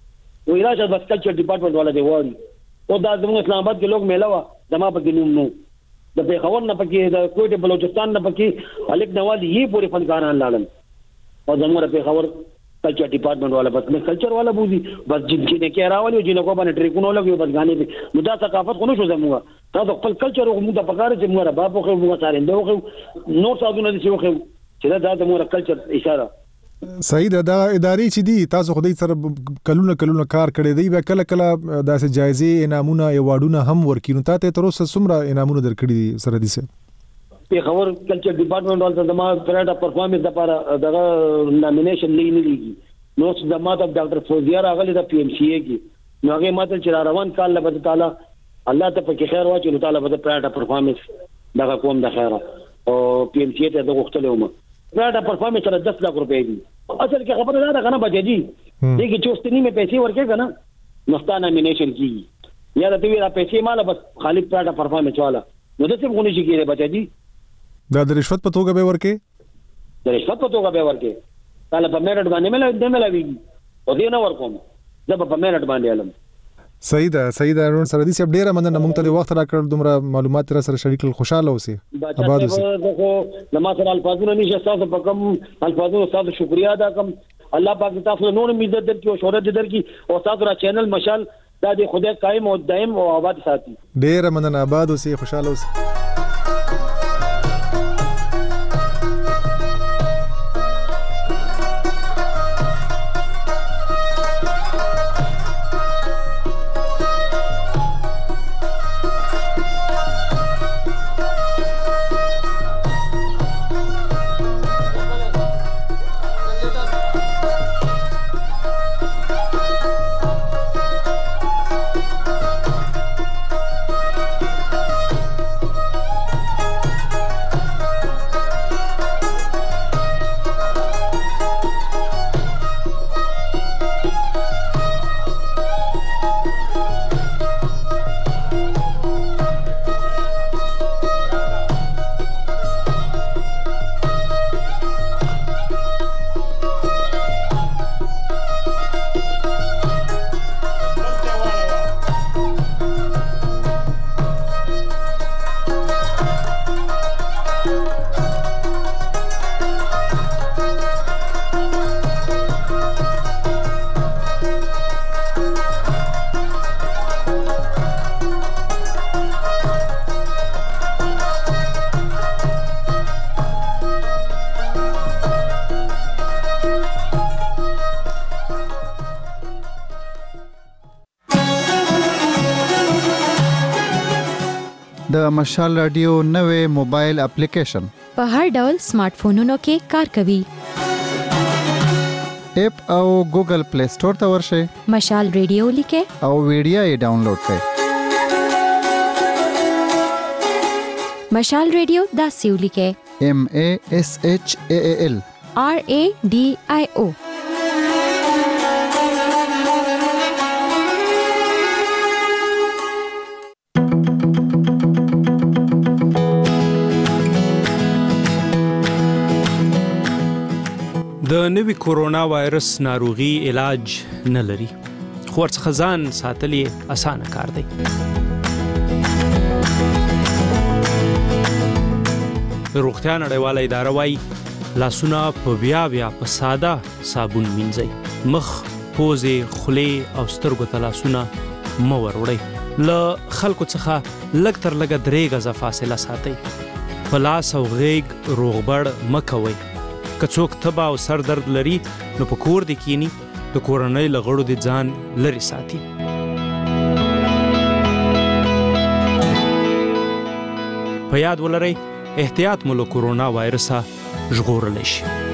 وی راځه بس کلچر ډپارټمنټ والا دی وایي او دا زموږ اسلام آباد کې لوګ میلا وا دما په کې نوم نو د پیښور نه پکې د کوټه بلوچستان نه پکې الک نوالی یې پورې فنکاران لاړل او زموږ پیښور کلچر ډپارټمنٹ والا بس میں کلچر والا بوزي بس جن کې نه کې راوالي جن کو باندې ټریکونو لګي بس غانې به نو دا ثقافت خو نه شو زموږ تاسو خپل کلچر او موږ د پکاره چې موږ باب خو موږ سره نو خو نو ساده نه شو خو چې دا د موږ کلچر اشاره صحیح ده دا ادارې چې دي تاسو خدای سره کلونه کلونه کار کړی دی به کله کله داسې جایزې انعامونه ایوارډونه هم ورکینو تاسو تر اوسه څومره انعامونه درکړي سره دي څه په خبر کلچر ډپارټمنټ ولته د ما پرېډا پرفارمنس لپاره دغه نامینیشن لیږي لیږي نو د ما د ډاکټر فوزیار راغلی د پی ام سی ای کې نو هغه ماته چې روان کال له بده تعالی الله ته پکې خیر واچي نو تعالی بده پرېډا پرفارمنس دغه کوم د خیره او پی ام سی ای ته د غوښتلو ما پرېډا پرفارمنس سره دس لک روپے دي اصل کې خبره ده کنه بچی دي دغه چوستنی مې پیسې ورکې کنه نو ستا نامینیشن کیږي یا د دې را پیسې مال بس خالی پرېډا پرفارمنس والا نو د څه غونې شي کېږي بچی دي دا د رشوت په توګه به ورکې د رشوت په توګه به ورکې تعالی په میرټ باندې مل د ملوي او دې نه ورکوم زه په میرټ باندې علم صحیح ده صحیح ده نور سره دي چې ډیره مننه موږ ته وخت راکړل دومره معلومات تر سره شریک خوشاله اوسئ آباد اوسئ دغه لمه سره الفاظونه نشه تاسو په کوم الفاظونو تاسو شکریا ادا کوم الله پاک تاسو نور عزت درکې او شهرت درکې او تاسو را چینل مشال دا د خدای قائم او دائم او آباد ساتي ډیره مننه آباد اوسئ خوشاله اوسئ د مشال رادیو نوې موبایل اپلیکیشن په هر ډول سمارټ فونونو کې کار کوي. اپ او ګوګل پلی سٹور ته ورشئ. مشال رادیو لیکه او ویډیو یې ډاونلوډ کړئ. مشال رادیو دا سیو لیکه M A S H A A L R A D I O. د نوي کورونا وایرس ناروغي علاج نه لري خو ورڅخه ځان ساتل یې اسانه کار دی. روغتیا نړیواله اداره وايي لاسونه په بیا بیا په ساده صابون مینځئ. مخ، پوزې، خولې او سترګو ته لاسونه مه وروړئ. له خلکو څخه لږ تر لږه درې غزه فاصله ساتئ. په لاس او غیږ روغبړ مه کوئ. که څوک تبه او سر درد لري نو په کور دې کینی د کورنۍ له غړو دې ځان لرې ساتي. په یاد ولرئ احتیاط مو له کورونا وایرسه ژغورلی شي.